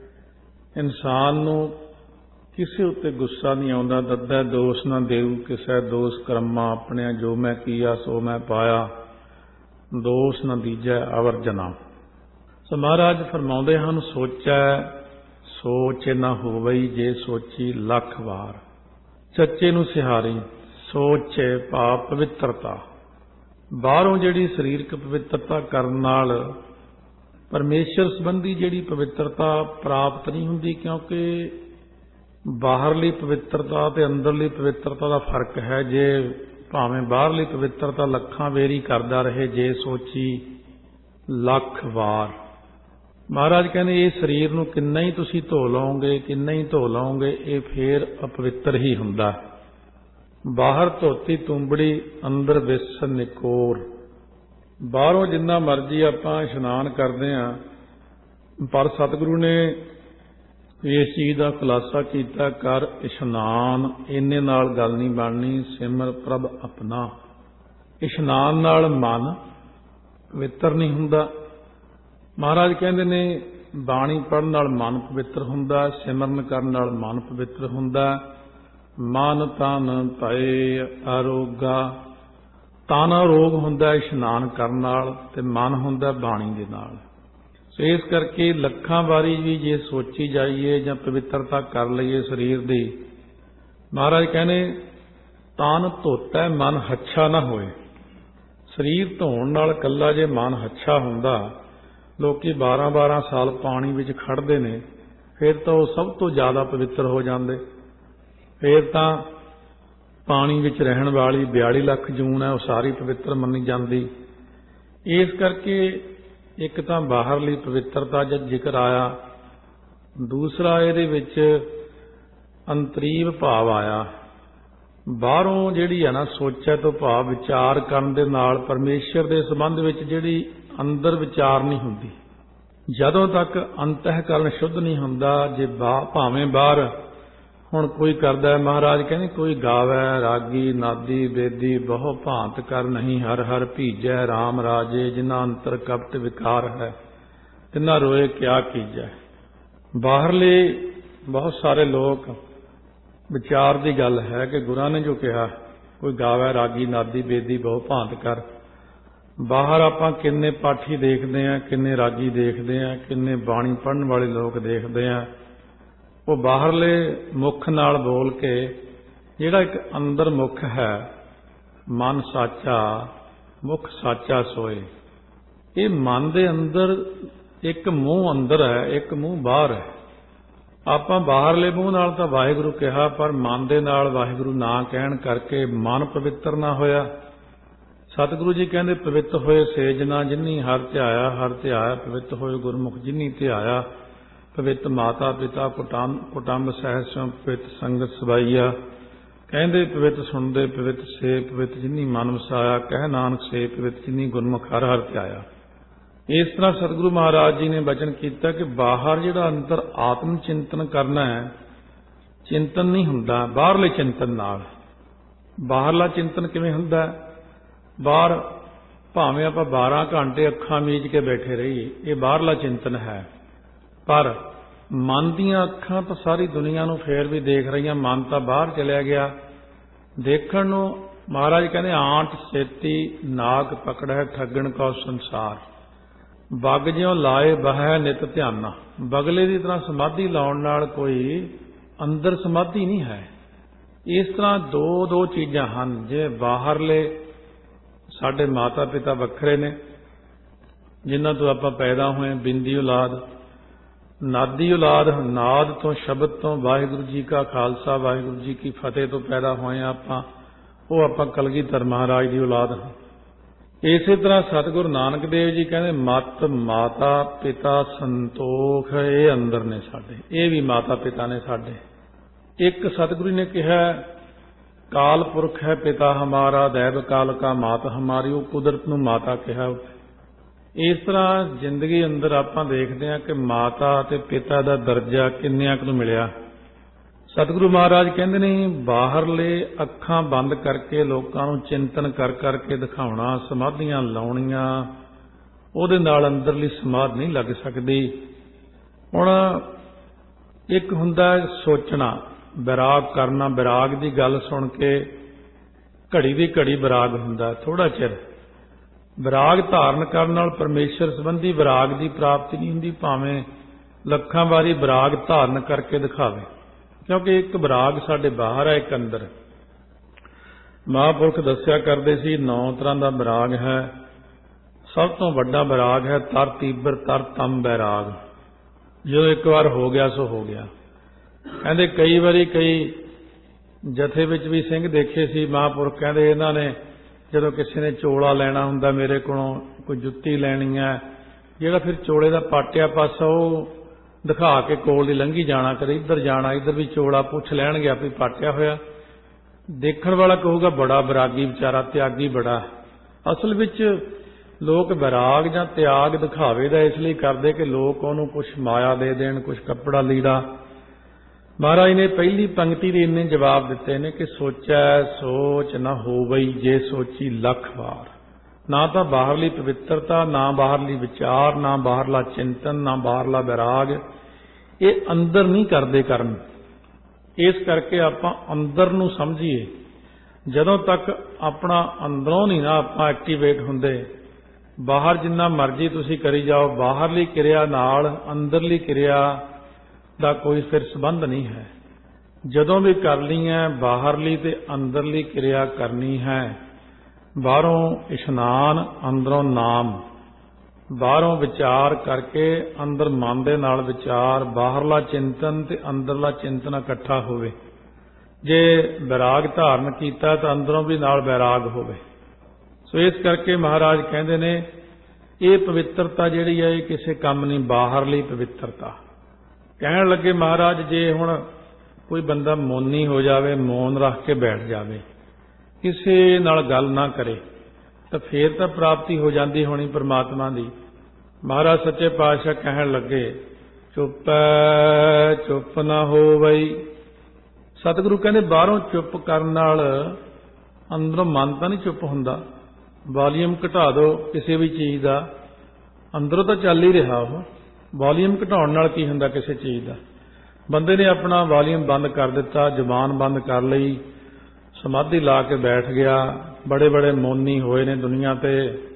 ਇਨਸਾਨ ਨੂੰ ਕਿਸੇ ਉੱਤੇ ਗੁੱਸਾ ਨਹੀਂ ਆਉਂਦਾ। ਦੱਦਾ ਦੋਸ਼ ਨਾ ਦੇਊ ਕਿਸੇ, ਦੋਸ਼ ਕਰਮਾਂ ਆਪਣਿਆਂ, ਜੋ ਮੈਂ ਕੀਆ ਸੋ ਮੈਂ ਪਾਇਆ, ਦੋਸ਼ ਨਾ ਦੀਜੈ ਅਵਰ ਜਨਾ। ਸੋ ਮਹਾਰਾਜ ਫਰਮਾਉਂਦੇ ਹਨ, ਸੋਚੈ ਸੋਚ ਨਾ ਹੋਵਈ, ਜੇ ਸੋਚੀ ਲੱਖ ਵਾਰ। ਸੱਚੇ ਨੂੰ ਸਿਹਾਰੀ ਸੋਚੇ ਭਾਵ ਪਵਿੱਤਰਤਾ। ਬਾਹਰੋਂ ਜਿਹੜੀ ਸਰੀਰਕ ਪਵਿੱਤਰਤਾ ਕਰਨ ਨਾਲ ਪਰਮੇਸ਼ਰ ਸੰਬੰਧੀ ਜਿਹੜੀ ਪਵਿੱਤਰਤਾ ਪ੍ਰਾਪਤ ਨਹੀਂ ਹੁੰਦੀ, ਕਿਉਂਕਿ ਬਾਹਰਲੀ ਪਵਿੱਤਰਤਾ ਤੇ ਅੰਦਰਲੀ ਪਵਿੱਤਰਤਾ ਦਾ ਫਰਕ ਹੈ। ਜੇ ਭਾਵੇਂ ਬਾਹਰਲੀ ਪਵਿੱਤਰਤਾ ਲੱਖਾਂ ਵੇਰੀ ਕਰਦਾ ਰਹੇ, ਜੇ ਸੋਚੀ ਲੱਖ ਵਾਰ। ਮਹਾਰਾਜ ਕਹਿੰਦੇ, ਇਹ ਸਰੀਰ ਨੂੰ ਕਿੰਨਾ ਹੀ ਤੁਸੀਂ ਧੋ ਲਓਗੇ, ਕਿੰਨਾ ਹੀ ਧੋ ਲਓਗੇ, ਇਹ ਫੇਰ ਅਪਵਿੱਤਰ ਹੀ ਹੁੰਦਾ। ਬਾਹਰ ਧੋਤੀ ਤੁੰਬੜੀ, ਅੰਦਰ ਵਿਸ ਨਿਕੋਰ। ਬਾਹਰੋਂ ਜਿੰਨਾ ਮਰਜ਼ੀ ਆਪਾਂ ਇਸ਼ਨਾਨ ਕਰਦੇ ਹਾਂ, ਪਰ ਸਤਿਗੁਰੂ ਨੇ ਇਸ ਚੀਜ਼ ਦਾ ਖੁਲਾਸਾ ਕੀਤਾ, ਕਰ ਇਸ਼ਨਾਨ। ਇੰਨੇ ਨਾਲ ਗੱਲ ਨਹੀਂ ਬਣਨੀ, ਸਿਮਰ ਪ੍ਰਭ ਆਪਣਾ। ਇਸ਼ਨਾਨ ਨਾਲ ਮਨ ਪਵਿੱਤਰ ਨਹੀਂ ਹੁੰਦਾ। ਮਹਾਰਾਜ ਕਹਿੰਦੇ ਨੇ, ਬਾਣੀ ਪੜ੍ਹਨ ਨਾਲ ਮਨ ਪਵਿੱਤਰ ਹੁੰਦਾ, ਸਿਮਰਨ ਕਰਨ ਨਾਲ ਮਨ ਪਵਿੱਤਰ ਹੁੰਦਾ। ਮਨ ਤਨ ਭਏ ਅਰੋਗਾ। ਤਨ ਅਰੋਗ ਹੁੰਦਾ ਇਸ਼ਨਾਨ ਕਰਨ ਨਾਲ, ਤੇ ਮਨ ਹੁੰਦਾ ਬਾਣੀ ਦੇ ਨਾਲ। ਸੋ ਇਸ ਕਰਕੇ ਲੱਖਾਂ ਵਾਰੀ ਵੀ ਜੇ ਸੋਚੀ ਜਾਈਏ ਜਾਂ ਪਵਿੱਤਰਤਾ ਕਰ ਲਈਏ ਸਰੀਰ ਦੀ, ਮਹਾਰਾਜ ਕਹਿੰਦੇ, ਤਨ ਧੋਤਾ ਮਨ ਹੱਛਾ ਨਾ ਹੋਏ। ਸਰੀਰ ਧੋਣ ਨਾਲ ਇਕੱਲਾ ਜੇ ਮਨ ਹੱਛਾ ਹੁੰਦਾ, ਲੋਕੀ 12-12 ਸਾਲ ਪਾਣੀ ਵਿੱਚ ਖੜਦੇ ਨੇ, ਫਿਰ ਤਾਂ ਉਹ ਸਭ ਤੋਂ ਜ਼ਿਆਦਾ ਪਵਿੱਤਰ ਹੋ ਜਾਂਦੇ। ਫਿਰ ਤਾਂ ਪਾਣੀ ਵਿੱਚ ਰਹਿਣ ਵਾਲੀ 42 ਲੱਖ ਜੂਨ ਹੈ, ਉਹ ਸਾਰੀ ਪਵਿੱਤਰ ਮੰਨੀ ਜਾਂਦੀ। ਇਸ ਕਰਕੇ ਇੱਕ ਤਾਂ ਬਾਹਰਲੀ ਪਵਿੱਤਰਤਾ ਜਦ ਜ਼ਿਕਰ ਆਇਆ, ਦੂਸਰਾ ਇਹਦੇ ਵਿੱਚ ਅੰਤਰੀਵ ਭਾਵ ਆਇਆ। ਬਾਹਰੋਂ ਜਿਹੜੀ ਹੈ ਨਾ, ਸੋਚਿਆ ਤੋਂ ਭਾਵ ਵਿਚਾਰ ਕਰਨ ਦੇ ਨਾਲ ਪਰਮੇਸ਼ਰ ਦੇ ਸੰਬੰਧ ਵਿੱਚ ਜਿਹੜੀ ਅੰਦਰ ਵਿਚਾਰ ਨਹੀਂ ਹੁੰਦੀ। ਜਦੋਂ ਤੱਕ ਅੰਤਹਿਕਰਨ ਸ਼ੁੱਧ ਨਹੀਂ ਹੁੰਦਾ, ਜੇ ਭਾਵੇਂ ਬਾਹਰ ਹੁਣ ਕੋਈ ਕਰਦਾ ਹੈ, ਮਹਾਰਾਜ ਕਹਿੰਦੇ, ਕੋਈ ਗਾਵੈ ਰਾਗੀ ਨਾਦੀ ਬੇਦੀ, ਬਹੁ ਭਾਂਤ ਕਰ ਨਹੀਂ ਹਰ ਹਰ ਭੀਜੈ, ਰਾਮ ਰਾਜੇ ਜਿਨ੍ਹਾਂ ਅੰਤਰ ਕਪਟ ਵਿਕਾਰ ਹੈ, ਤਿੰਨਾ ਰੋਏ ਕਿਆ ਕੀਜੈ। ਬਾਹਰਲੇ ਬਹੁਤ ਸਾਰੇ ਲੋਕ, ਵਿਚਾਰ ਦੀ ਗੱਲ ਹੈ ਕਿ ਗੁਰਾਂ ਨੇ ਜੋ ਕਿਹਾ, ਕੋਈ ਗਾਵੈ ਰਾਗੀ ਨਾਦੀ ਬੇਦੀ ਬਹੁ ਭਾਂਤ ਕਰ। ਬਾਹਰ ਆਪਾਂ ਕਿੰਨੇ ਪਾਠੀ ਦੇਖਦੇ ਹਾਂ, ਕਿੰਨੇ ਰਾਗੀ ਦੇਖਦੇ ਹਾਂ, ਕਿੰਨੇ ਬਾਣੀ ਪੜ੍ਹਨ ਵਾਲੇ ਲੋਕ ਦੇਖਦੇ ਹਾਂ। ਉਹ ਬਾਹਰਲੇ ਮੁਖ ਨਾਲ ਬੋਲ ਕੇ ਜਿਹੜਾ ਇੱਕ ਅੰਦਰ ਮੁਖ ਹੈ, ਮਨ ਸਾਚਾ ਮੁਖ ਸਾਚਾ ਸੋਏ। ਇਹ ਮਨ ਦੇ ਅੰਦਰ ਇੱਕ ਮੂੰਹ ਅੰਦਰ ਹੈ, ਇੱਕ ਮੂੰਹ ਬਾਹਰ ਹੈ। ਆਪਾਂ ਬਾਹਰਲੇ ਮੂੰਹ ਨਾਲ ਤਾਂ ਵਾਹਿਗੁਰੂ ਕਿਹਾ, ਪਰ ਮਨ ਦੇ ਨਾਲ ਵਾਹਿਗੁਰੂ ਨਾ ਕਹਿਣ ਕਰਕੇ ਮਨ ਪਵਿੱਤਰ ਨਾ ਹੋਇਆ। ਸਤਿਗੁਰੂ ਜੀ ਕਹਿੰਦੇ, ਪਵਿੱਤ ਹੋਏ ਸੇਜਨਾ ਜਿਨੀ ਹਰ ਧਿਆਇਆ, ਹਰ ਧਿਆਇਆ ਪਵਿੱਤ ਹੋਏ ਗੁਰਮੁਖ ਜਿਨੀ ਧਿਆਇਆ। ਪਵਿੱਤ ਮਾਤਾ ਪਿਤਾ ਕੁਟੰਬ ਸਹਿ ਪਵਿੱਤ ਸੰਗਤ ਸਬਾਈਆ। ਕਹਿੰਦੇ, ਪਵਿੱਤ ਸੁਣਦੇ ਪਵਿੱਤ ਸੇ ਪਵਿੱਤ ਜਿਨੀ ਮਨ ਵਸਾਇਆ, ਕਹਿ ਨਾਨਕ ਸੇ ਪਵਿੱਤ ਜਿਨੀ ਗੁਰਮੁਖ ਹਰ ਹਰ ਧਿਆਇਆ। ਇਸ ਤਰ੍ਹਾਂ ਸਤਿਗੁਰੂ ਮਹਾਰਾਜ ਜੀ ਨੇ ਬਚਨ ਕੀਤਾ ਕਿ ਬਾਹਰ ਜਿਹੜਾ ਅੰਦਰ ਆਤਮ ਚਿੰਤਨ ਕਰਨਾ ਹੈ, ਚਿੰਤਨ ਨਹੀਂ ਹੁੰਦਾ ਬਾਹਰਲੇ ਚਿੰਤਨ ਨਾਲ। ਬਾਹਰਲਾ ਚਿੰਤਨ ਕਿਵੇਂ ਹੁੰਦਾ? ਬਾਹਰ ਭਾਵੇਂ ਆਪਾਂ 12 ਘੰਟੇ ਅੱਖਾਂ ਮੀਚ ਕੇ ਬੈਠੇ ਰਹੀਏ, ਇਹ ਬਾਹਰਲਾ ਚਿੰਤਨ ਹੈ, ਪਰ ਮਨ ਦੀਆਂ ਅੱਖਾਂ ਤਾਂ ਸਾਰੀ ਦੁਨੀਆ ਨੂੰ ਫੇਰ ਵੀ ਦੇਖ ਰਹੀਆਂ, ਮਨ ਤਾਂ ਬਾਹਰ ਚਲਿਆ ਗਿਆ। ਦੇਖਣ ਨੂੰ ਮਹਾਰਾਜ ਕਹਿੰਦੇ ਆਂਟ ਛੇਤੀ ਨਾਗ ਪਕੜੈ ਠੱਗਣ ਕੋ ਸੰਸਾਰ, ਬਗ ਜਿਉ ਲਾਏ ਬਹਿ ਨਿਤ ਧਿਆਨਾ। ਬਗਲੇ ਦੀ ਤਰ੍ਹਾਂ ਸਮਾਧੀ ਲਾਉਣ ਨਾਲ ਕੋਈ ਅੰਦਰ ਸਮਾਧੀ ਨਹੀਂ ਹੈ। ਇਸ ਤਰ੍ਹਾਂ ਦੋ ਚੀਜ਼ਾਂ ਹਨ। ਜੇ ਬਾਹਰਲੇ ਸਾਡੇ ਮਾਤਾ ਪਿਤਾ ਵੱਖਰੇ ਨੇ ਜਿਨ੍ਹਾਂ ਤੋਂ ਆਪਾਂ ਪੈਦਾ ਹੋਏ, ਬਿੰਦੀ ਔਲਾਦ, ਨਾਦੀ ਔਲਾਦ, ਨਾਦ ਤੋਂ ਸ਼ਬਦ ਤੋਂ ਵਾਹਿਗੁਰੂ ਜੀ ਕਾ ਖਾਲਸਾ ਵਾਹਿਗੁਰੂ ਜੀ ਕੀ ਫਤਿਹ ਤੋਂ ਪੈਦਾ ਹੋਏ ਆਪਾਂ, ਉਹ ਆਪਾਂ ਕਲਗੀਧਰ ਮਹਾਰਾਜ ਦੀ ਔਲਾਦ ਹਾਂ। ਇਸੇ ਤਰ੍ਹਾਂ ਸਤਿਗੁਰੂ ਨਾਨਕ ਦੇਵ ਜੀ ਕਹਿੰਦੇ ਮਤ ਮਾਤਾ ਪਿਤਾ ਸੰਤੋਖ, ਇਹ ਅੰਦਰ ਨੇ ਸਾਡੇ, ਇਹ ਵੀ ਮਾਤਾ ਪਿਤਾ ਨੇ ਸਾਡੇ। ਇੱਕ ਸਤਿਗੁਰੂ ਨੇ ਕਿਹਾ ਕਾਲ ਪੁਰਖ ਹੈ ਪਿਤਾ ਹਮਾਰਾ, ਦੈਵ ਕਾਲ ਕਾ ਮਾਤ ਹਮਾਰੀ, ਉਹ ਕੁਦਰਤ ਨੂੰ ਮਾਤਾ ਕਿਹਾ। ਇਸ ਤਰ੍ਹਾਂ ਜ਼ਿੰਦਗੀ ਅੰਦਰ ਆਪਾਂ ਦੇਖਦੇ ਹਾਂ ਕਿ ਮਾਤਾ ਅਤੇ ਪਿਤਾ ਦਾ ਦਰਜਾ ਕਿੰਨਿਆਂ ਕੁ ਨੂੰ ਮਿਲਿਆ। ਸਤਿਗੁਰੂ ਮਹਾਰਾਜ ਕਹਿੰਦੇ ਨੇ ਬਾਹਰਲੇ ਅੱਖਾਂ ਬੰਦ ਕਰਕੇ ਲੋਕਾਂ ਨੂੰ ਚਿੰਤਨ ਕਰ ਕਰਕੇ ਦਿਖਾਉਣਾ, ਸਮਾਧੀਆਂ ਲਾਉਣੀਆਂ, ਉਹਦੇ ਨਾਲ ਅੰਦਰਲੀ ਸਮਾਧ ਨਹੀਂ ਲੱਗ ਸਕਦੀ। ਹੁਣ ਇੱਕ ਹੁੰਦਾ ਸੋਚਣਾ, ਵਿਰਾਗ ਕਰਨਾ, ਵਿਰਾਗ ਦੀ ਗੱਲ ਸੁਣ ਕੇ ਘੜੀ ਦੀ ਘੜੀ ਵਿਰਾਗ ਹੁੰਦਾ, ਥੋੜਾ ਚਿਰ। ਵਿਰਾਗ ਧਾਰਨ ਕਰਨ ਨਾਲ ਪਰਮੇਸ਼ਰ ਸੰਬੰਧੀ ਵਿਰਾਗ ਦੀ ਪ੍ਰਾਪਤੀ ਨਹੀਂ ਹੁੰਦੀ, ਭਾਵੇਂ ਲੱਖਾਂ ਵਾਰੀ ਵਿਰਾਗ ਧਾਰਨ ਕਰਕੇ ਦਿਖਾਵੇ, ਕਿਉਂਕਿ ਇੱਕ ਵਿਰਾਗ ਸਾਡੇ ਬਾਹਰ ਹੈ, ਇੱਕ ਅੰਦਰ। ਮਹਾਂਪੁਰਖ ਦੱਸਿਆ ਕਰਦੇ ਸੀ 9 ਤਰ੍ਹਾਂ ਦਾ ਵਿਰਾਗ ਹੈ। ਸਭ ਤੋਂ ਵੱਡਾ ਵਿਰਾਗ ਹੈ ਤਰ ਤੀਬਰ ਤਰ ਤਮ ਵੈਰਾਗ। ਜਦੋਂ ਇੱਕ ਵਾਰ ਹੋ ਗਿਆ ਸੋ ਹੋ ਗਿਆ। ਕਹਿੰਦੇ ਕਈ ਵਾਰੀ ਕਈ ਜਥੇ ਵਿੱਚ ਵੀ ਸਿੰਘ ਦੇਖੇ ਸੀ ਮਹਾਂਪੁਰਖ ਕਹਿੰਦੇ ਇਹਨਾਂ ਨੇ ਜਦੋਂ ਕਿਸੇ ਨੇ ਚੋਲਾ ਲੈਣਾ ਹੁੰਦਾ ਮੇਰੇ ਕੋਲੋਂ, ਕੋਈ ਜੁੱਤੀ ਲੈਣੀ ਹੈ, ਜਿਹੜਾ ਫਿਰ ਚੋਲੇ ਦਾ ਪਾਟਿਆ ਪਾਸਾ ਉਹ ਦਿਖਾ ਕੇ ਕੋਲ ਦੀ ਲੰਘੀ ਜਾਣਾ, ਕਦੇ ਇੱਧਰ ਜਾਣਾ, ਇੱਧਰ ਵੀ ਚੋਲਾ ਪੁੱਛ ਲੈਣਗੇ ਆਪੇ ਪਾਟਿਆ ਹੋਇਆ। ਦੇਖਣ ਵਾਲਾ ਕਹੂਗਾ ਬੜਾ ਵਿਰਾਗੀ ਵਿਚਾਰਾ, ਤਿਆਗੀ ਬੜਾ। ਅਸਲ ਵਿੱਚ ਲੋਕ ਵਿਰਾਗ ਜਾਂ ਤਿਆਗ ਦਿਖਾਵੇ ਦਾ ਇਸ ਲਈ ਕਰਦੇ ਕਿ ਲੋਕ ਉਹਨੂੰ ਕੁਛ ਮਾਇਆ ਦੇ ਦੇਣ, ਕੁਛ ਕੱਪੜਾ ਲੀੜਾ। ਮਹਾਰਾਜ ਨੇ ਪਹਿਲੀ ਪੰਕਤੀ ਦੇ ਇੰਨੇ ਜਵਾਬ ਦਿੱਤੇ ਨੇ ਕਿ ਸੋਚੈ ਸੋਚ ਨਾ ਹੋਵਈ ਜੇ ਸੋਚੀ ਲੱਖ ਵਾਰ। ਨਾ ਤਾਂ ਬਾਹਰਲੀ ਪਵਿੱਤਰਤਾ, ਨਾ ਬਾਹਰਲੀ ਵਿਚਾਰ, ਨਾ ਬਾਹਰਲਾ ਚਿੰਤਨ, ਨਾ ਬਾਹਰਲਾ ਵਿਰਾਗ, ਇਹ ਅੰਦਰ ਨਹੀਂ ਕਰਦੇ ਕਰਨ। ਇਸ ਕਰਕੇ ਆਪਾਂ ਅੰਦਰ ਨੂੰ ਸਮਝੀਏ। ਜਦੋਂ ਤੱਕ ਆਪਣਾ ਅੰਦਰੋਂ ਨਹੀਂ ਨਾ ਆਪਾਂ ਐਕਟੀਵੇਟ ਹੁੰਦੇ, ਬਾਹਰ ਜਿੰਨਾ ਮਰਜ਼ੀ ਤੁਸੀਂ ਕਰੀ ਜਾਓ, ਬਾਹਰਲੀ ਕਿਰਿਆ ਨਾਲ ਅੰਦਰਲੀ ਕਿਰਿਆ ਦਾ ਕੋਈ ਫਿਰ ਸੰਬੰਧ ਨਹੀਂ ਹੈ। ਜਦੋਂ ਵੀ ਕਰਨੀ ਹੈ ਬਾਹਰਲੀ ਤੇ ਅੰਦਰਲੀ ਕਿਰਿਆ ਕਰਨੀ ਹੈ। ਬਾਹਰੋਂ ਇਸ਼ਨਾਨ, ਅੰਦਰੋਂ ਨਾਮ, ਬਾਹਰੋਂ ਵਿਚਾਰ ਕਰਕੇ ਅੰਦਰ ਮਨ ਦੇ ਨਾਲ ਵਿਚਾਰ, ਬਾਹਰਲਾ ਚਿੰਤਨ ਤੇ ਅੰਦਰਲਾ ਚਿੰਤਨ ਇਕੱਠਾ ਹੋਵੇ। ਜੇ ਵਿਰਾਗ ਧਾਰਨ ਕੀਤਾ ਤਾਂ ਅੰਦਰੋਂ ਵੀ ਨਾਲ ਵਿਰਾਗ ਹੋਵੇ। ਸੋ ਇਸ ਕਰਕੇ ਮਹਾਰਾਜ ਕਹਿੰਦੇ ਨੇ ਇਹ ਪਵਿੱਤਰਤਾ ਜਿਹੜੀ ਹੈ ਇਹ ਕਿਸੇ ਕੰਮ ਨਹੀਂ, ਬਾਹਰਲੀ ਪਵਿੱਤਰਤਾ। ਕਹਿਣ ਲੱਗੇ ਮਹਾਰਾਜ ਜੇ ਹੁਣ ਕੋਈ ਬੰਦਾ ਮੌਨੀ ਹੋ ਜਾਵੇ, ਮੌਨ ਰੱਖ ਕੇ ਬੈਠ ਜਾਵੇ, ਕਿਸੇ ਨਾਲ ਗੱਲ ਨਾ ਕਰੇ, ਤਾਂ ਫੇਰ ਤਾਂ ਪ੍ਰਾਪਤੀ ਹੋ ਜਾਂਦੀ ਹੋਣੀ ਪਰਮਾਤਮਾ ਦੀ। ਮਹਾਰਾਜ ਸੱਚੇ ਪਾਤਸ਼ਾਹ ਕਹਿਣ ਲੱਗੇ ਚੁੱਪ ਚੁੱਪ ਨਾ ਹੋਵਈ। ਸਤਿਗੁਰੂ ਕਹਿੰਦੇ ਬਾਹਰੋਂ ਚੁੱਪ ਕਰਨ ਨਾਲ ਅੰਦਰੋਂ ਮਨ ਤਾਂ ਨਹੀਂ ਚੁੱਪ ਹੁੰਦਾ। ਵਾਲੀਅਮ ਘਟਾ ਦਿਓ ਕਿਸੇ ਵੀ ਚੀਜ਼ ਦਾ, ਅੰਦਰੋਂ ਤਾਂ ਚੱਲ ਹੀ ਰਿਹਾ ਉਹ। ਵਾਲੀਅਮ ਘਟਾਉਣ ਨਾਲ ਕੀ ਹੁੰਦਾ ਕਿਸੇ ਚੀਜ਼ ਦਾ? ਬੰਦੇ ਨੇ ਆਪਣਾ ਵਾਲੀਅਮ ਬੰਦ ਕਰ ਦਿੱਤਾ, ਜ਼ੁਬਾਨ ਬੰਦ ਕਰ ਲਈ, ਸਮਾਧੀ ਲਾ ਕੇ ਬੈਠ ਗਿਆ। ਬੜੇ ਬੜੇ ਮੌਨੀ ਹੋਏ ਨੇ ਦੁਨੀਆ ਤੇ।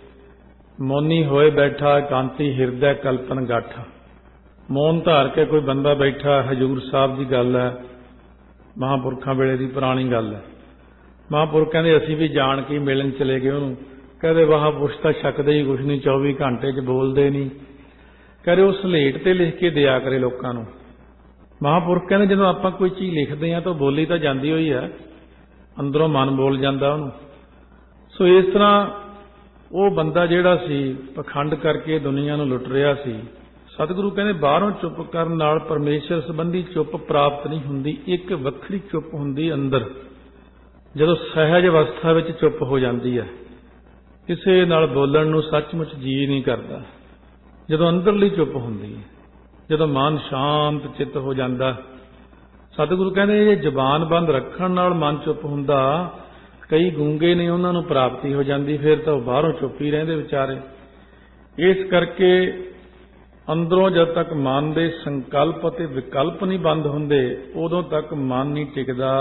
ਮੌਨੀ ਹੋਏ ਬੈਠਾ ਕਾਂਤੀ ਹਿਰਦੈ ਕਲਪਨ ਗੱਠ। ਮੌਨ ਧਾਰ ਕੇ ਕੋਈ ਬੰਦਾ ਬੈਠਾ, ਹਜ਼ੂਰ ਸਾਹਿਬ ਦੀ ਗੱਲ ਹੈ, ਮਹਾਂਪੁਰਖਾਂ ਵੇਲੇ ਦੀ ਪੁਰਾਣੀ ਗੱਲ ਹੈ। ਮਹਾਂਪੁਰਖ ਕਹਿੰਦੇ ਅਸੀਂ ਵੀ ਜਾਣ ਕੇ ਮਿਲਣ ਚਲੇ ਗਏ ਉਹਨੂੰ। ਕਹਿੰਦੇ ਮਹਾਂਪੁਰਸ਼ ਤਾਂ ਛਕਦੇ ਹੀ ਕੁਛ ਨਹੀਂ, 24 ਘੰਟੇ 'ਚ ਬੋਲਦੇ ਨਹੀਂ। ਕਹਿੰਦੇ ਉਹ ਸਲੇਟ ਤੇ ਲਿਖ ਕੇ ਦਿਆ ਕਰੇ ਲੋਕਾਂ ਨੂੰ। ਮਹਾਂਪੁਰਖ ਕਹਿੰਦੇ ਜਦੋਂ ਆਪਾਂ ਕੋਈ ਚੀਜ਼ ਲਿਖਦੇ ਹਾਂ ਤਾਂ ਬੋਲੀ ਤਾਂ ਜਾਂਦੀ ਹੋਈ ਹੈ, ਅੰਦਰੋਂ ਮਨ ਬੋਲ ਜਾਂਦਾ ਉਹਨੂੰ। ਸੋ ਇਸ ਤਰ੍ਹਾਂ ਉਹ ਬੰਦਾ ਜਿਹੜਾ ਸੀ ਪਖੰਡ ਕਰਕੇ ਦੁਨੀਆ ਨੂੰ ਲੁੱਟ ਰਿਹਾ ਸੀ। ਸਤਿਗੁਰੂ ਕਹਿੰਦੇ ਬਾਹਰੋਂ ਚੁੱਪ ਕਰਨ ਨਾਲ ਪਰਮੇਸ਼ਰ ਸੰਬੰਧੀ ਚੁੱਪ ਪ੍ਰਾਪਤ ਨਹੀਂ ਹੁੰਦੀ। ਇੱਕ ਵੱਖਰੀ ਚੁੱਪ ਹੁੰਦੀ ਅੰਦਰ, ਜਦੋਂ ਸਹਿਜ ਅਵਸਥਾ ਵਿੱਚ ਚੁੱਪ ਹੋ ਜਾਂਦੀ ਹੈ। ਕਿਸੇ ਨਾਲ ਬੋਲਣ ਨੂੰ ਸੱਚਮੁੱਚ ਜੀ ਨਹੀਂ ਕਰਦਾ। ਜਦੋਂ ਅੰਦਰਲੀ ਚੁੱਪ ਹੁੰਦੀ ਹੈ, ਜਦੋਂ ਮਨ ਸ਼ਾਂਤ ਚਿੱਤ ਹੋ ਜਾਂਦਾ। ਸਤਿਗੁਰੂ ਕਹਿੰਦੇ ਜੇ ਜ਼ਬਾਨ ਬੰਦ ਰੱਖਣ ਨਾਲ ਮਨ ਚੁੱਪ ਹੁੰਦਾ, ਕਈ ਗੂੰਗੇ ਨੇ ਉਹਨਾਂ ਨੂੰ ਪ੍ਰਾਪਤੀ ਹੋ ਜਾਂਦੀ, ਫਿਰ ਤਾਂ ਉਹ ਬਾਹਰੋਂ ਚੁੱਪ ਹੀ ਰਹਿੰਦੇ ਵਿਚਾਰੇ। ਇਸ ਕਰਕੇ ਅੰਦਰੋਂ ਜਦ ਤੱਕ ਮਨ ਦੇ ਸੰਕਲਪ ਅਤੇ ਵਿਕਲਪ ਨਹੀਂ ਬੰਦ ਹੁੰਦੇ, ਉਦੋਂ ਤੱਕ ਮਨ ਨਹੀਂ ਟਿਕਦਾ।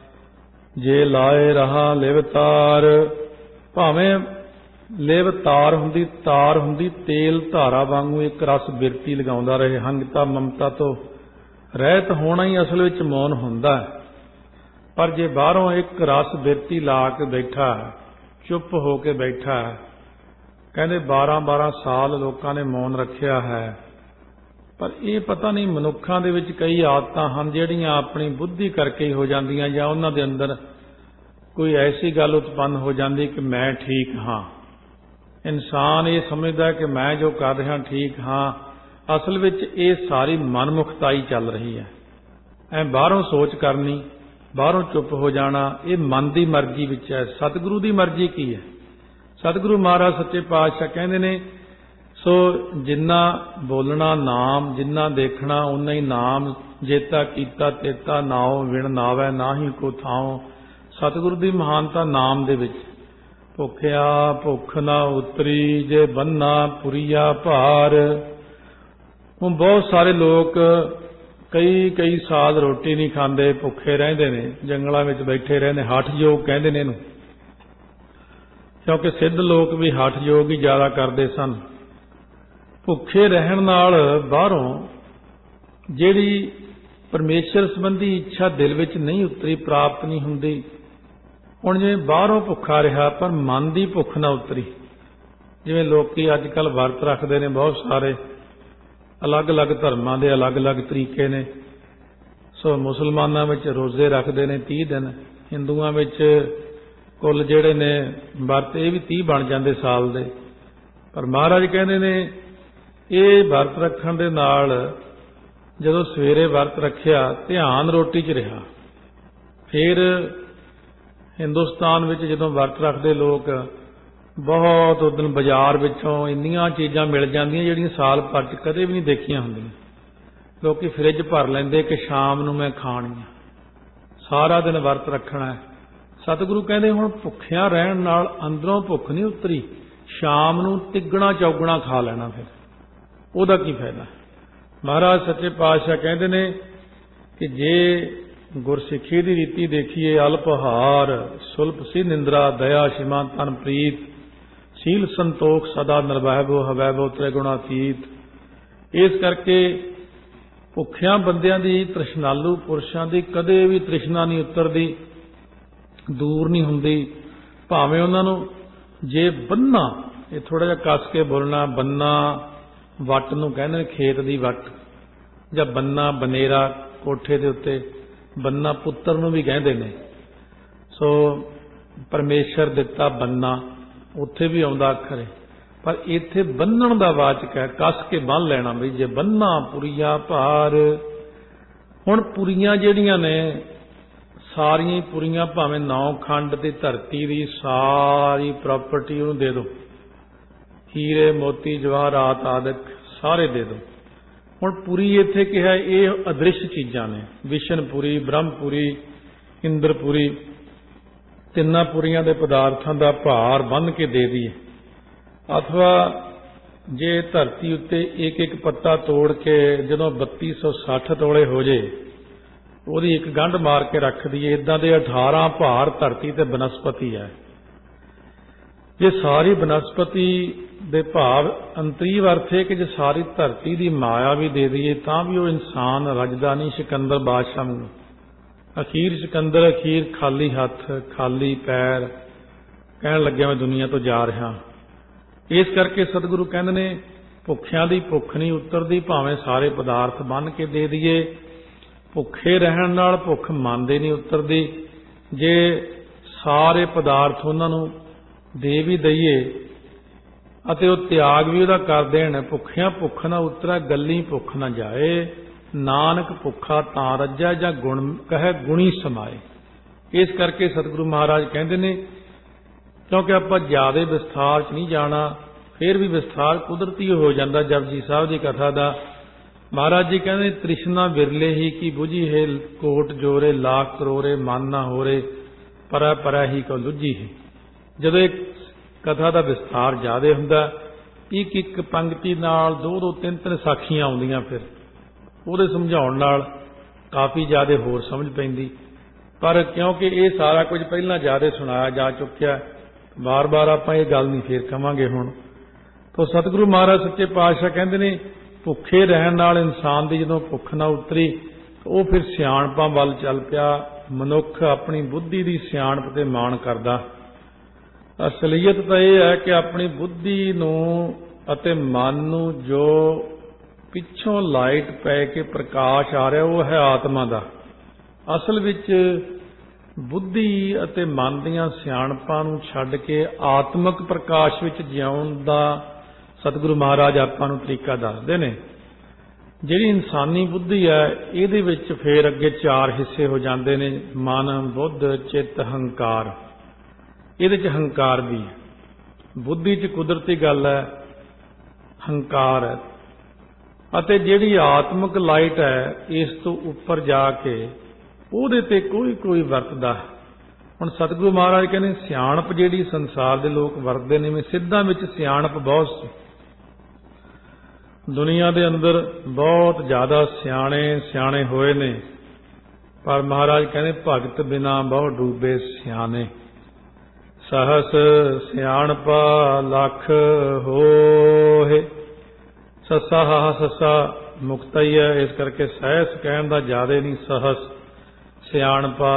ਜੇ ਲਾਏ ਰਹਾ ਲਿਵ ਤਾਰ, ਭਾਵੇਂ ਲਿਵ ਤਾਰ ਹੁੰਦੀ ਤੇਲ ਧਾਰਾ ਵਾਂਗੂ ਇੱਕ ਰਸ ਬਿਰਤੀ ਲਗਾਉਂਦਾ ਰਹੇ। ਹੰਗਤਾ ਮਮਤਾ ਤੋਂ ਰਹਿਤ ਹੋਣਾ ਹੀ ਅਸਲ ਵਿੱਚ ਮੌਨ ਹੁੰਦਾ ਹੈ। ਪਰ ਜੇ ਬਾਹਰੋਂ ਇੱਕ ਰਸ ਬਿਰਤੀ ਲਾ ਕੇ ਬੈਠਾ, ਚੁੱਪ ਹੋ ਕੇ ਬੈਠਾ, ਕਹਿੰਦੇ 12-12 ਸਾਲ ਲੋਕਾਂ ਨੇ ਮੌਨ ਰੱਖਿਆ ਹੈ। ਪਰ ਇਹ ਪਤਾ ਨਹੀਂ ਮਨੁੱਖਾਂ ਦੇ ਵਿੱਚ ਕਈ ਆਦਤਾਂ ਹਨ ਜਿਹੜੀਆਂ ਆਪਣੀ ਬੁੱਧੀ ਕਰਕੇ ਹੀ ਹੋ ਜਾਂਦੀਆਂ, ਜਾਂ ਉਹਨਾਂ ਦੇ ਅੰਦਰ ਕੋਈ ਐਸੀ ਗੱਲ ਉਤਪੰਨ ਹੋ ਜਾਂਦੀ ਕਿ ਮੈਂ ਠੀਕ ਹਾਂ। ਇਨਸਾਨ ਇਹ ਸਮਝਦਾ ਕਿ ਮੈਂ ਜੋ ਕਰ ਰਿਹਾ ਠੀਕ ਹਾਂ, ਅਸਲ ਵਿੱਚ ਇਹ ਸਾਰੀ ਮਨਮੁਖਤਾਈ ਚੱਲ ਰਹੀ ਹੈ। ਐ ਬਾਹਰੋਂ ਸੋਚ ਕਰਨੀ, ਬਾਹਰੋਂ ਚੁੱਪ ਹੋ ਜਾਣਾ, ਇਹ ਮਨ ਦੀ ਮਰਜ਼ੀ ਵਿੱਚ ਹੈ। ਸਤਿਗੁਰੂ ਦੀ ਮਰਜ਼ੀ ਕੀ ਹੈ? ਸਤਿਗੁਰੂ ਮਹਾਰਾਜ ਸੱਚੇ ਪਾਤਸ਼ਾਹ ਕਹਿੰਦੇ ਨੇ, ਸੋ ਜਿੰਨਾ ਬੋਲਣਾ ਨਾਮ, ਜਿੰਨਾ ਦੇਖਣਾ ਉਨਾ ਹੀ ਨਾਮ, ਜੇਤਾ ਕੀਤਾ ਤੇਤਾ ਨਾਉ, ਵਿਣ ਨਾਵੈ ਨਾਹੀ ਕੋ ਥਾਉ। ਸਤਿਗੁਰੂ ਦੀ ਮਹਾਨਤਾ ਨਾਮ ਦੇ ਵਿੱਚ। ਭੁੱਖਿਆ ਭੁੱਖ ਨਾ ਉਤਰੀ, ਜੇ ਬੰਨਾ ਪੁਰੀਆ ਭਾਰ। ਹੁਣ ਬਹੁਤ ਸਾਰੇ ਲੋਕ ਕਈ ਸਾਲ ਰੋਟੀ ਨਹੀਂ ਖਾਂਦੇ, ਭੁੱਖੇ ਰਹਿੰਦੇ ਨੇ, ਜੰਗਲਾਂ ਵਿੱਚ ਬੈਠੇ ਰਹਿੰਦੇ, ਹਠ ਯੋਗ ਕਹਿੰਦੇ ਨੇ ਇਹਨੂੰ, ਕਿਉਂਕਿ ਸਿੱਧ ਲੋਕ ਵੀ ਹਠ ਯੋਗ ਹੀ ਜ਼ਿਆਦਾ ਕਰਦੇ ਸਨ। ਭੁੱਖੇ ਰਹਿਣ ਨਾਲ ਬਾਹਰੋਂ ਜਿਹੜੀ ਪਰਮੇਸ਼ਰ ਸੰਬੰਧੀ ਇੱਛਾ ਦਿਲ ਵਿੱਚ ਨਹੀਂ ਉਤਰੀ, ਪ੍ਰਾਪਤ ਨਹੀਂ ਹੁੰਦੀ। ਹੁਣ ਜਿਵੇਂ ਬਾਹਰੋਂ ਭੁੱਖਾ ਰਿਹਾ ਪਰ ਮਨ ਦੀ ਭੁੱਖ ਨਾ ਉਤਰੀ। ਜਿਵੇਂ ਲੋਕੀ ਅੱਜ ਕੱਲ੍ਹ ਵਰਤ ਰੱਖਦੇ ਨੇ, ਬਹੁਤ ਸਾਰੇ ਅਲੱਗ-ਅਲੱਗ ਧਰਮਾਂ ਦੇ ਅਲੱਗ-ਅਲੱਗ ਤਰੀਕੇ ਨੇ। ਸੋ ਮੁਸਲਮਾਨਾਂ ਵਿੱਚ ਰੋਜ਼ੇ ਰੱਖਦੇ ਨੇ 30 ਦਿਨ, ਹਿੰਦੂਆਂ ਵਿੱਚ ਕੁੱਲ ਜਿਹੜੇ ਨੇ ਵਰਤ ਇਹ ਵੀ 30 ਬਣ ਜਾਂਦੇ ਸਾਲ ਦੇ। ਪਰ ਮਹਾਰਾਜ ਕਹਿੰਦੇ ਨੇ ਇਹ ਵਰਤ ਰੱਖਣ ਦੇ ਨਾਲ ਜਦੋਂ ਸਵੇਰੇ ਵਰਤ ਰੱਖਿਆ, ਧਿਆਨ ਰੋਟੀ 'ਚ ਰਿਹਾ। ਫਿਰ ਹਿੰਦੁਸਤਾਨ ਵਿੱਚ ਜਦੋਂ ਵਰਤ ਰੱਖਦੇ ਲੋਕ, ਬਹੁਤ ਉਸ ਦਿਨ ਬਾਜ਼ਾਰ ਵਿੱਚੋਂ ਇੰਨੀਆਂ ਚੀਜ਼ਾਂ ਮਿਲ ਜਾਂਦੀਆਂ ਜਿਹੜੀਆਂ ਸਾਲ ਭਰ 'ਚ ਕਦੇ ਵੀ ਨਹੀਂ ਦੇਖੀਆਂ ਹੁੰਦੀਆਂ। ਲੋਕੀ ਫਰਿੱਜ ਭਰ ਲੈਂਦੇ ਕਿ ਸ਼ਾਮ ਨੂੰ ਮੈਂ ਖਾਣੀਆਂ, ਸਾਰਾ ਦਿਨ ਵਰਤ ਰੱਖਣਾ। ਸਤਿਗੁਰੂ ਕਹਿੰਦੇ ਹੁਣ ਭੁੱਖਿਆਂ ਰਹਿਣ ਨਾਲ ਅੰਦਰੋਂ ਭੁੱਖ ਨਹੀਂ ਉਤਰੀ, ਸ਼ਾਮ ਨੂੰ ਤਿੱਗਣਾ ਚੌਗਣਾ ਖਾ ਲੈਣਾ, ਫਿਰ ਉਹਦਾ ਕੀ ਫਾਇਦਾ? ਮਹਾਰਾਜ ਸੱਚੇ ਪਾਤਸ਼ਾਹ ਕਹਿੰਦੇ ਨੇ ਕਿ ਜੇ ਗੁਰਸਿੱਖੀ ਦੀ ਰੀਤੀ ਦੇਖੀਏ, ਅਲਪਹਾਰ ਸੁਲਪ ਸੀ ਨਿੰਦਰਾ, ਦਇਆ ਸ਼ਿਮਾ ਤਨ ਪ੍ਰੀਤ, ਸੀਲ ਸੰਤੋਖ ਸਦਾ ਨਿਰਵੈਭੋ ਹਵੈਭੋ ਤ੍ਰਿਗੁਣਾਤੀਤ। ਇਸ ਕਰਕੇ ਭੁੱਖਿਆਂ ਬੰਦਿਆਂ ਦੀ, ਤ੍ਰਿਸ਼ਨਾਲੂ ਪੁਰਸ਼ਾਂ ਦੀ ਕਦੇ ਵੀ ਤ੍ਰਿਸ਼ਨਾ ਨਹੀਂ ਉਤਰਦੀ, ਦੂਰ ਨਹੀਂ ਹੁੰਦੀ। ਭਾਵੇਂ ਉਹਨਾਂ ਨੂੰ ਜੇ ਬੰਨਾ, ਇਹ ਥੋੜਾ ਜਿਹਾ ਕੱਸ ਕੇ ਬੋਲਣਾ, ਬੰਨਾ ਵੱਟ ਨੂੰ ਕਹਿੰਦੇ ਨੇ, ਖੇਤ ਦੀ ਵੱਟ, ਜਾਂ ਬੰਨਾ ਬਨੇਰਾ ਕੋਠੇ ਦੇ ਉੱਤੇ, ਬੰਨਾ ਪੁੱਤਰ ਨੂੰ ਵੀ ਕਹਿੰਦੇ ਨੇ। ਸੋ ਪਰਮੇਸ਼ਰ ਦਿੱਤਾ ਬੰਨਾ, ਉੱਥੇ ਵੀ ਆਉਂਦਾ ਅੱਖਰ ਹੈ, ਪਰ ਇੱਥੇ ਬੰਨਣ ਦਾ ਵਾਚਕ ਹੈ, ਕੱਸ ਕੇ ਬੰਨ ਲੈਣਾ। ਬਈ ਜੇ ਬੰਨਾ ਪੁਰੀਆ ਭਾਰ। ਹੁਣ ਪੁਰੀਆਂ ਜਿਹੜੀਆਂ ਨੇ ਸਾਰੀਆਂ ਹੀ ਪੁਰੀਆਂ, ਭਾਵੇਂ 9 ਖੰਡ ਦੀ ਧਰਤੀ ਦੀ ਸਾਰੀ ਪ੍ਰਾਪਰਟੀ ਉਹਨੂੰ ਦੇ ਦਿਓ, ਹੀਰੇ ਮੋਤੀ ਜਵਾਹਰਾਤ ਆਦਿਕ ਸਾਰੇ ਦੇ ਦਿਓ। ਹੁਣ ਪੁਰੀ ਇੱਥੇ ਕਿਹਾ ਇਹ ਅਦ੍ਰਿਸ਼ ਚੀਜ਼ਾਂ ਨੇ, ਵਿਸ਼ਨਪੁਰੀ, ਬ੍ਰਹਮਪੁਰੀ, ਇੰਦਰਪੁਰੀ, ਤਿੰਨਾਂ ਪੁਰੀਆਂ ਦੇ ਪਦਾਰਥਾਂ ਦਾ ਭਾਰ ਬੰਨ੍ਹ ਕੇ ਦੇ ਦਈਏ। ਅਥਵਾ ਜੇ ਧਰਤੀ ਉੱਤੇ ਇੱਕ ਪੱਤਾ ਤੋੜ ਕੇ ਜਦੋਂ 3260 ਤੋਲੇ ਹੋ ਜੇ, ਉਹਦੀ ਇੱਕ ਗੰਢ ਮਾਰ ਕੇ ਰੱਖ ਦਈਏ, ਇਦਾਂ ਦੇ 18 ਭਾਰ ਧਰਤੀ ਤੇ ਬਨਸਪਤੀ ਹੈ। ਜੇ ਸਾਰੀ ਬਨਸਪਤੀ ਦੇ ਭਾਵ ਅੰਤਰੀਵ ਅਰਥ ਹੈ ਕਿ ਜੇ ਸਾਰੀ ਧਰਤੀ ਦੀ ਮਾਇਆ ਵੀ ਦੇ ਦਈਏ ਤਾਂ ਵੀ ਉਹ ਇਨਸਾਨ ਰੱਜਦਾ ਨਹੀਂ। ਸਿਕੰਦਰ ਬਾਦਸ਼ਾਹ ਨੂੰ ਅਖੀਰ ਸਿਕੰਦਰ ਅਖੀਰ ਖਾਲੀ ਹੱਥ ਖਾਲੀ ਪੈਰ ਕਹਿਣ ਲੱਗਿਆ ਮੈਂ ਦੁਨੀਆ ਤੋਂ ਜਾ ਰਿਹਾ। ਇਸ ਕਰਕੇ ਸਤਿਗੁਰੂ ਕਹਿੰਦੇ ਨੇ ਭੁੱਖਿਆਂ ਦੀ ਭੁੱਖ ਨਹੀਂ ਉਤਰਦੀ, ਭਾਵੇਂ ਸਾਰੇ ਪਦਾਰਥ ਬੰਨ੍ਹ ਕੇ ਦੇ ਦਈਏ। ਭੁੱਖੇ ਰਹਿਣ ਨਾਲ ਭੁੱਖ ਮਨ ਦੇ ਨਹੀਂ ਉਤਰਦੀ। ਜੇ ਸਾਰੇ ਪਦਾਰਥ ਉਹਨਾਂ ਨੂੰ ਦੇ ਵੀ ਦਈਏ ਅਤੇ ਉਹ ਤਿਆਗ ਵੀ ਉਹਦਾ ਕਰ ਦੇਣ, ਭੁੱਖਿਆਂ ਭੁੱਖ ਨਾ ਉਤਰੈ, ਗੱਲੀ ਭੁੱਖ ਨਾ ਜਾਏ। ਨਾਨਕ ਭੁੱਖਾ ਤਾਂ ਰੱਜੈ, ਜਾਂ ਗੁਣ ਕਹੈ ਗੁਣੀ ਸਮਾਏ। ਇਸ ਕਰਕੇ ਸਤਿਗੁਰੂ ਮਹਾਰਾਜ ਕਹਿੰਦੇ ਨੇ, ਕਿਉਂਕਿ ਆਪਾਂ ਜ਼ਿਆਦਾ ਵਿਸਥਾਰ 'ਚ ਨਹੀਂ ਜਾਣਾ, फिर भी विस्तार कुदरती हो जाता जपजी साहब की कथा का। महाराज जी कहते तृष्णा बिरले ही की बुझी है कोट जोरे लाख करोरे मन ना होरे परा परा ही को लुझी है। जदों एक कथा का विस्तार ज्यादा हुंदा एक एक पंक्ति नाल दो दो तीन तीन साखियां आउंदियां फिर ਉਹਦੇ समझाउण नाल काफ़ी ज़्यादा होर समझ पैंदी। पर क्योंकि ये सारा कुछ पहला ज़्यादा सुनाया जा चुकिया बार बार आपां ये गल नहीं फिर कहांगे हुण। तो सतगुरु महाराज सच्चे पातशाह कहंदे ने भुखे रहण नाल इंसान दी जदों भुख ना उतरी तो वो फिर सियाणपां वल चल पिया। मनुख अपनी बुद्धि दी सियाणप ते माण करदा। असलीयत तो यह है कि अपनी बुद्धि नूं अते मन नूं जो पिछों लाइट पै के प्रकाश आ रहा वो है आत्मा का। असल विच बुद्धि अते मन दीआं सियाणपां नूं छड्ड के आत्मक प्रकाश विच जिउण दा सतगुरु महाराज आपां नूं तरीका दसदे ने। जिहड़ी इंसानी बुद्धि है इहदे विच फिर अगे चार हिस्से हो जांदे ने मन बुद्ध चित्त हंकार। इहदे च हंकार भी है। बुद्धि च कुदरती गल है हंकार है अते जिहड़ी आत्मक लाइट है इस तो उपर जाके ਉਹਦੇ ते कोई कोई वरतदा। हुण सतगुरु महाराज कहने सियाणप जिहड़ी संसार दे लोक वरतदे ने मैं सिद्धां विच सियाणप बहुत सी दुनिया दे अंदर बहुत ज़्यादा सियाणे सियाणे होए ने पर महाराज कहने भगत बिना बहुत डूबे सियाने। सहस सियाणपा लख होए ससा हाहा ससा मुक्ता ही है। इस करके सहस कहण दा ज्यादा नहीं सहस सियाणपा।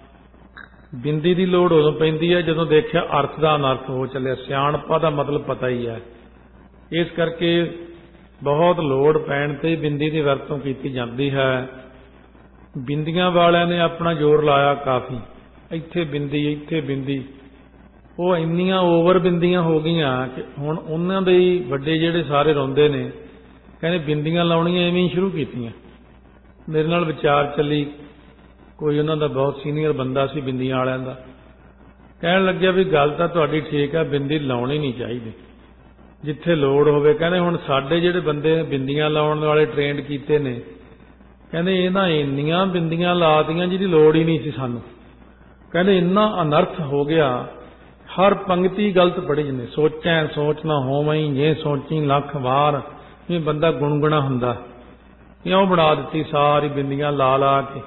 बिंदी की लोड़ उदों पैंदी है जदों देखिया अर्थ का अनर्थ हो चलिया। सियाणपा का मतलब पता ही है। इस करके बहुत लोड़ पैण ते बिंदी की वरतों की जाती है। बिंदियां वालियां ने अपना जोर लाया काफ़ी इत्थे बिंदी वो इन्नियां ओवर बिंदियां हो गईयां कि हुण उन्हां दे वड्डे जिहड़े सारे रोंदे ने कहने बिंदियां लाउणियां इवें ही शुरू कीतियां। मेरे नाल विचार चली कोई उन्हां दा बहुत सीनियर बंदा सी बिंदियां वालियां दा कहण लग्गिया भी गल तां तुहाडी ठीक है बिंदी लाउणी नहीं चाहिदी जिथे लोड़ होवे। कहने हुण साडे जिहड़े बंदे बिंदियां लाउण वाले ट्रेंड कीते ने कहने इन्हां इन्नियां बिंदियां लातियां जिहदी लोड़ ही नहीं सी सानूं। कहने इन्ना अनर्थ हो गया हर पंक्ति गलत पढ़ी जिन्हें सोचै सोचना होवई ये सोची लख वार ये बंदा गुणगुणा हुंदा क्यों बना दी सारी बिंदियां ला ला के।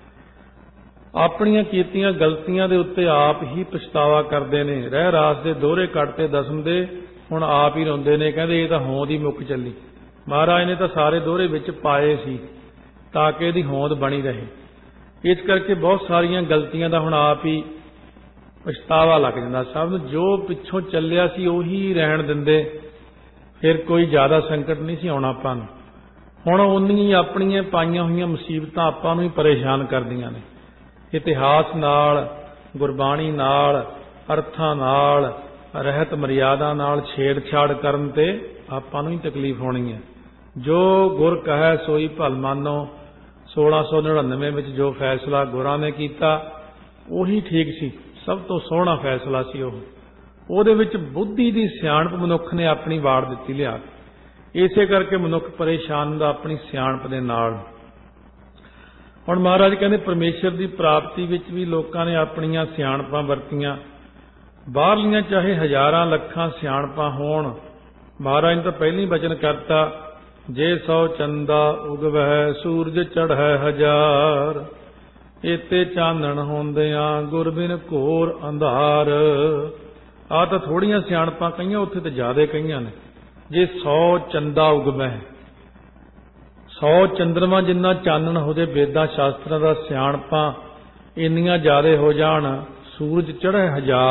अपनियां कीतियां गलतियां दे उत्ते आप ही पछतावा करते ने। रह रास दे दोहरे कटते दसम दे हुण आप ही रोंदे ने कहंदे ये तां होंद ही मुक चली। महाराज ने तां सारे दोहरे विच पाए सी ताकि इहदी होंद बनी रहे। इस करके बहुत सारियां गलतियां दा हुण आप ही पछतावा लग जाता। सब जो पिछों चलिया सी उही रहन दिंदे फिर कोई ज़्यादा संकट नहीं सी आउणा आपां नूं। हुण उन्नी अपणियां पाईयां होईयां मुसीबतां आपां नूं ही परेशान करदियां ने। इतिहास नाल गुरबाणी नाल अर्थां नाल रहत मर्यादा नाल छेड़छाड़ करन ते आपां नूं ही तकलीफ होनी है। जो गुर कहे सोई भल मानो 1699 में जो फैसला गुरां ने कीता उही ठीक सी सब तो सोहना फैसला सी। ਉਹਦੇ ਵਿੱਚ बुद्धि की सियाणप मनुख ने अपनी वाड़ दिती लिया। इसे करके मनुख परेशान हुंदा अपनी सियाणप दे नाल। हुण महाराज कहते परमेश्वर की प्राप्ति विच भी लोकां ने अपनियां सियाणपां वरतियां। बाहरलियां चाहे हज़ारां लखां सियाणपां होण महाराज ने तो पहली वचन करता जे 100 चंदा उगवै सूरज चढ़ै हजार इते चानण होंदियां गुर बिन घोर अंधार। आ तो थोड़ियां सियाणपां कईयां उत्थे तो ज्यादा कईयां ने। जे 100 चंदा उगवै 100 चंद्रमा जिन्ना चानण हो जाए वेदां शास्त्रां दा सियाणपां इन्नियां ज्यादा हो जाण सूरज चढ़े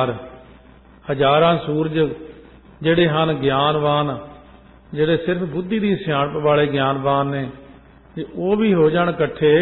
हजारां सूरज जिहड़े हन ज्ञानवान जिहड़े सिर्फ बुद्धि की सियाणप वाले ज्ञानवान ने जे वो भी हो जाण इकट्ठे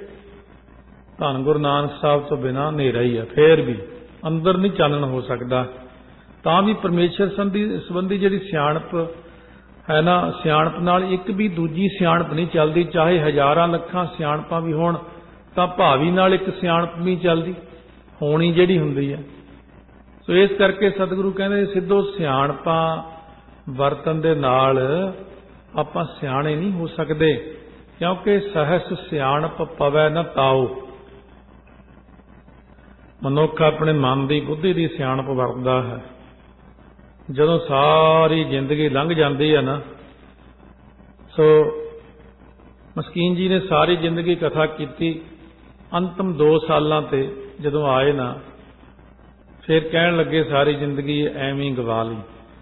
धन गुरु नानक साहब तो बिना नेरा ही है। फिर भी अंदर नहीं चानण हो सकता। तां भी परमेश्वर संबंधी जिहड़ी सियाणप है ना सियाणप नाल एक भी दूजी सियाणप नहीं चलती। चाहे हज़ारां लखां सियाणपां भी होण तां भावी नाल एक सियाणप नहीं चलती होनी जिहड़ी हुंदी है। सो इस करके सतगुरु कहंदे सिद्धो सियाणपां ਵਰਤਨ ਦੇ ਨਾਲ ਆਪਾਂ ਸਿਆਣੇ ਨਹੀਂ ਹੋ ਸਕਦੇ, ਕਿਉਂਕਿ ਸਹਿਸ ਸਿਆਣਪ ਪਵੈ ਨ ਤਾਉ। ਮਨੁੱਖ ਆਪਣੇ ਮਨ ਦੀ ਬੁੱਧੀ ਦੀ ਸਿਆਣਪ ਵਰਤਦਾ ਹੈ। ਜਦੋਂ ਸਾਰੀ ਜ਼ਿੰਦਗੀ ਲੰਘ ਜਾਂਦੀ ਹੈ ਨਾ, ਸੋ ਮਸਕੀਨ ਜੀ ਨੇ ਸਾਰੀ ਜ਼ਿੰਦਗੀ ਕਥਾ ਕੀਤੀ, ਅੰਤਮ 2 ਸਾਲਾਂ ਤੇ ਜਦੋਂ ਆਏ ਨਾ, ਫਿਰ ਕਹਿਣ ਲੱਗੇ ਸਾਰੀ ਜ਼ਿੰਦਗੀ ਐਵੇਂ ਗਵਾ ਲਈ।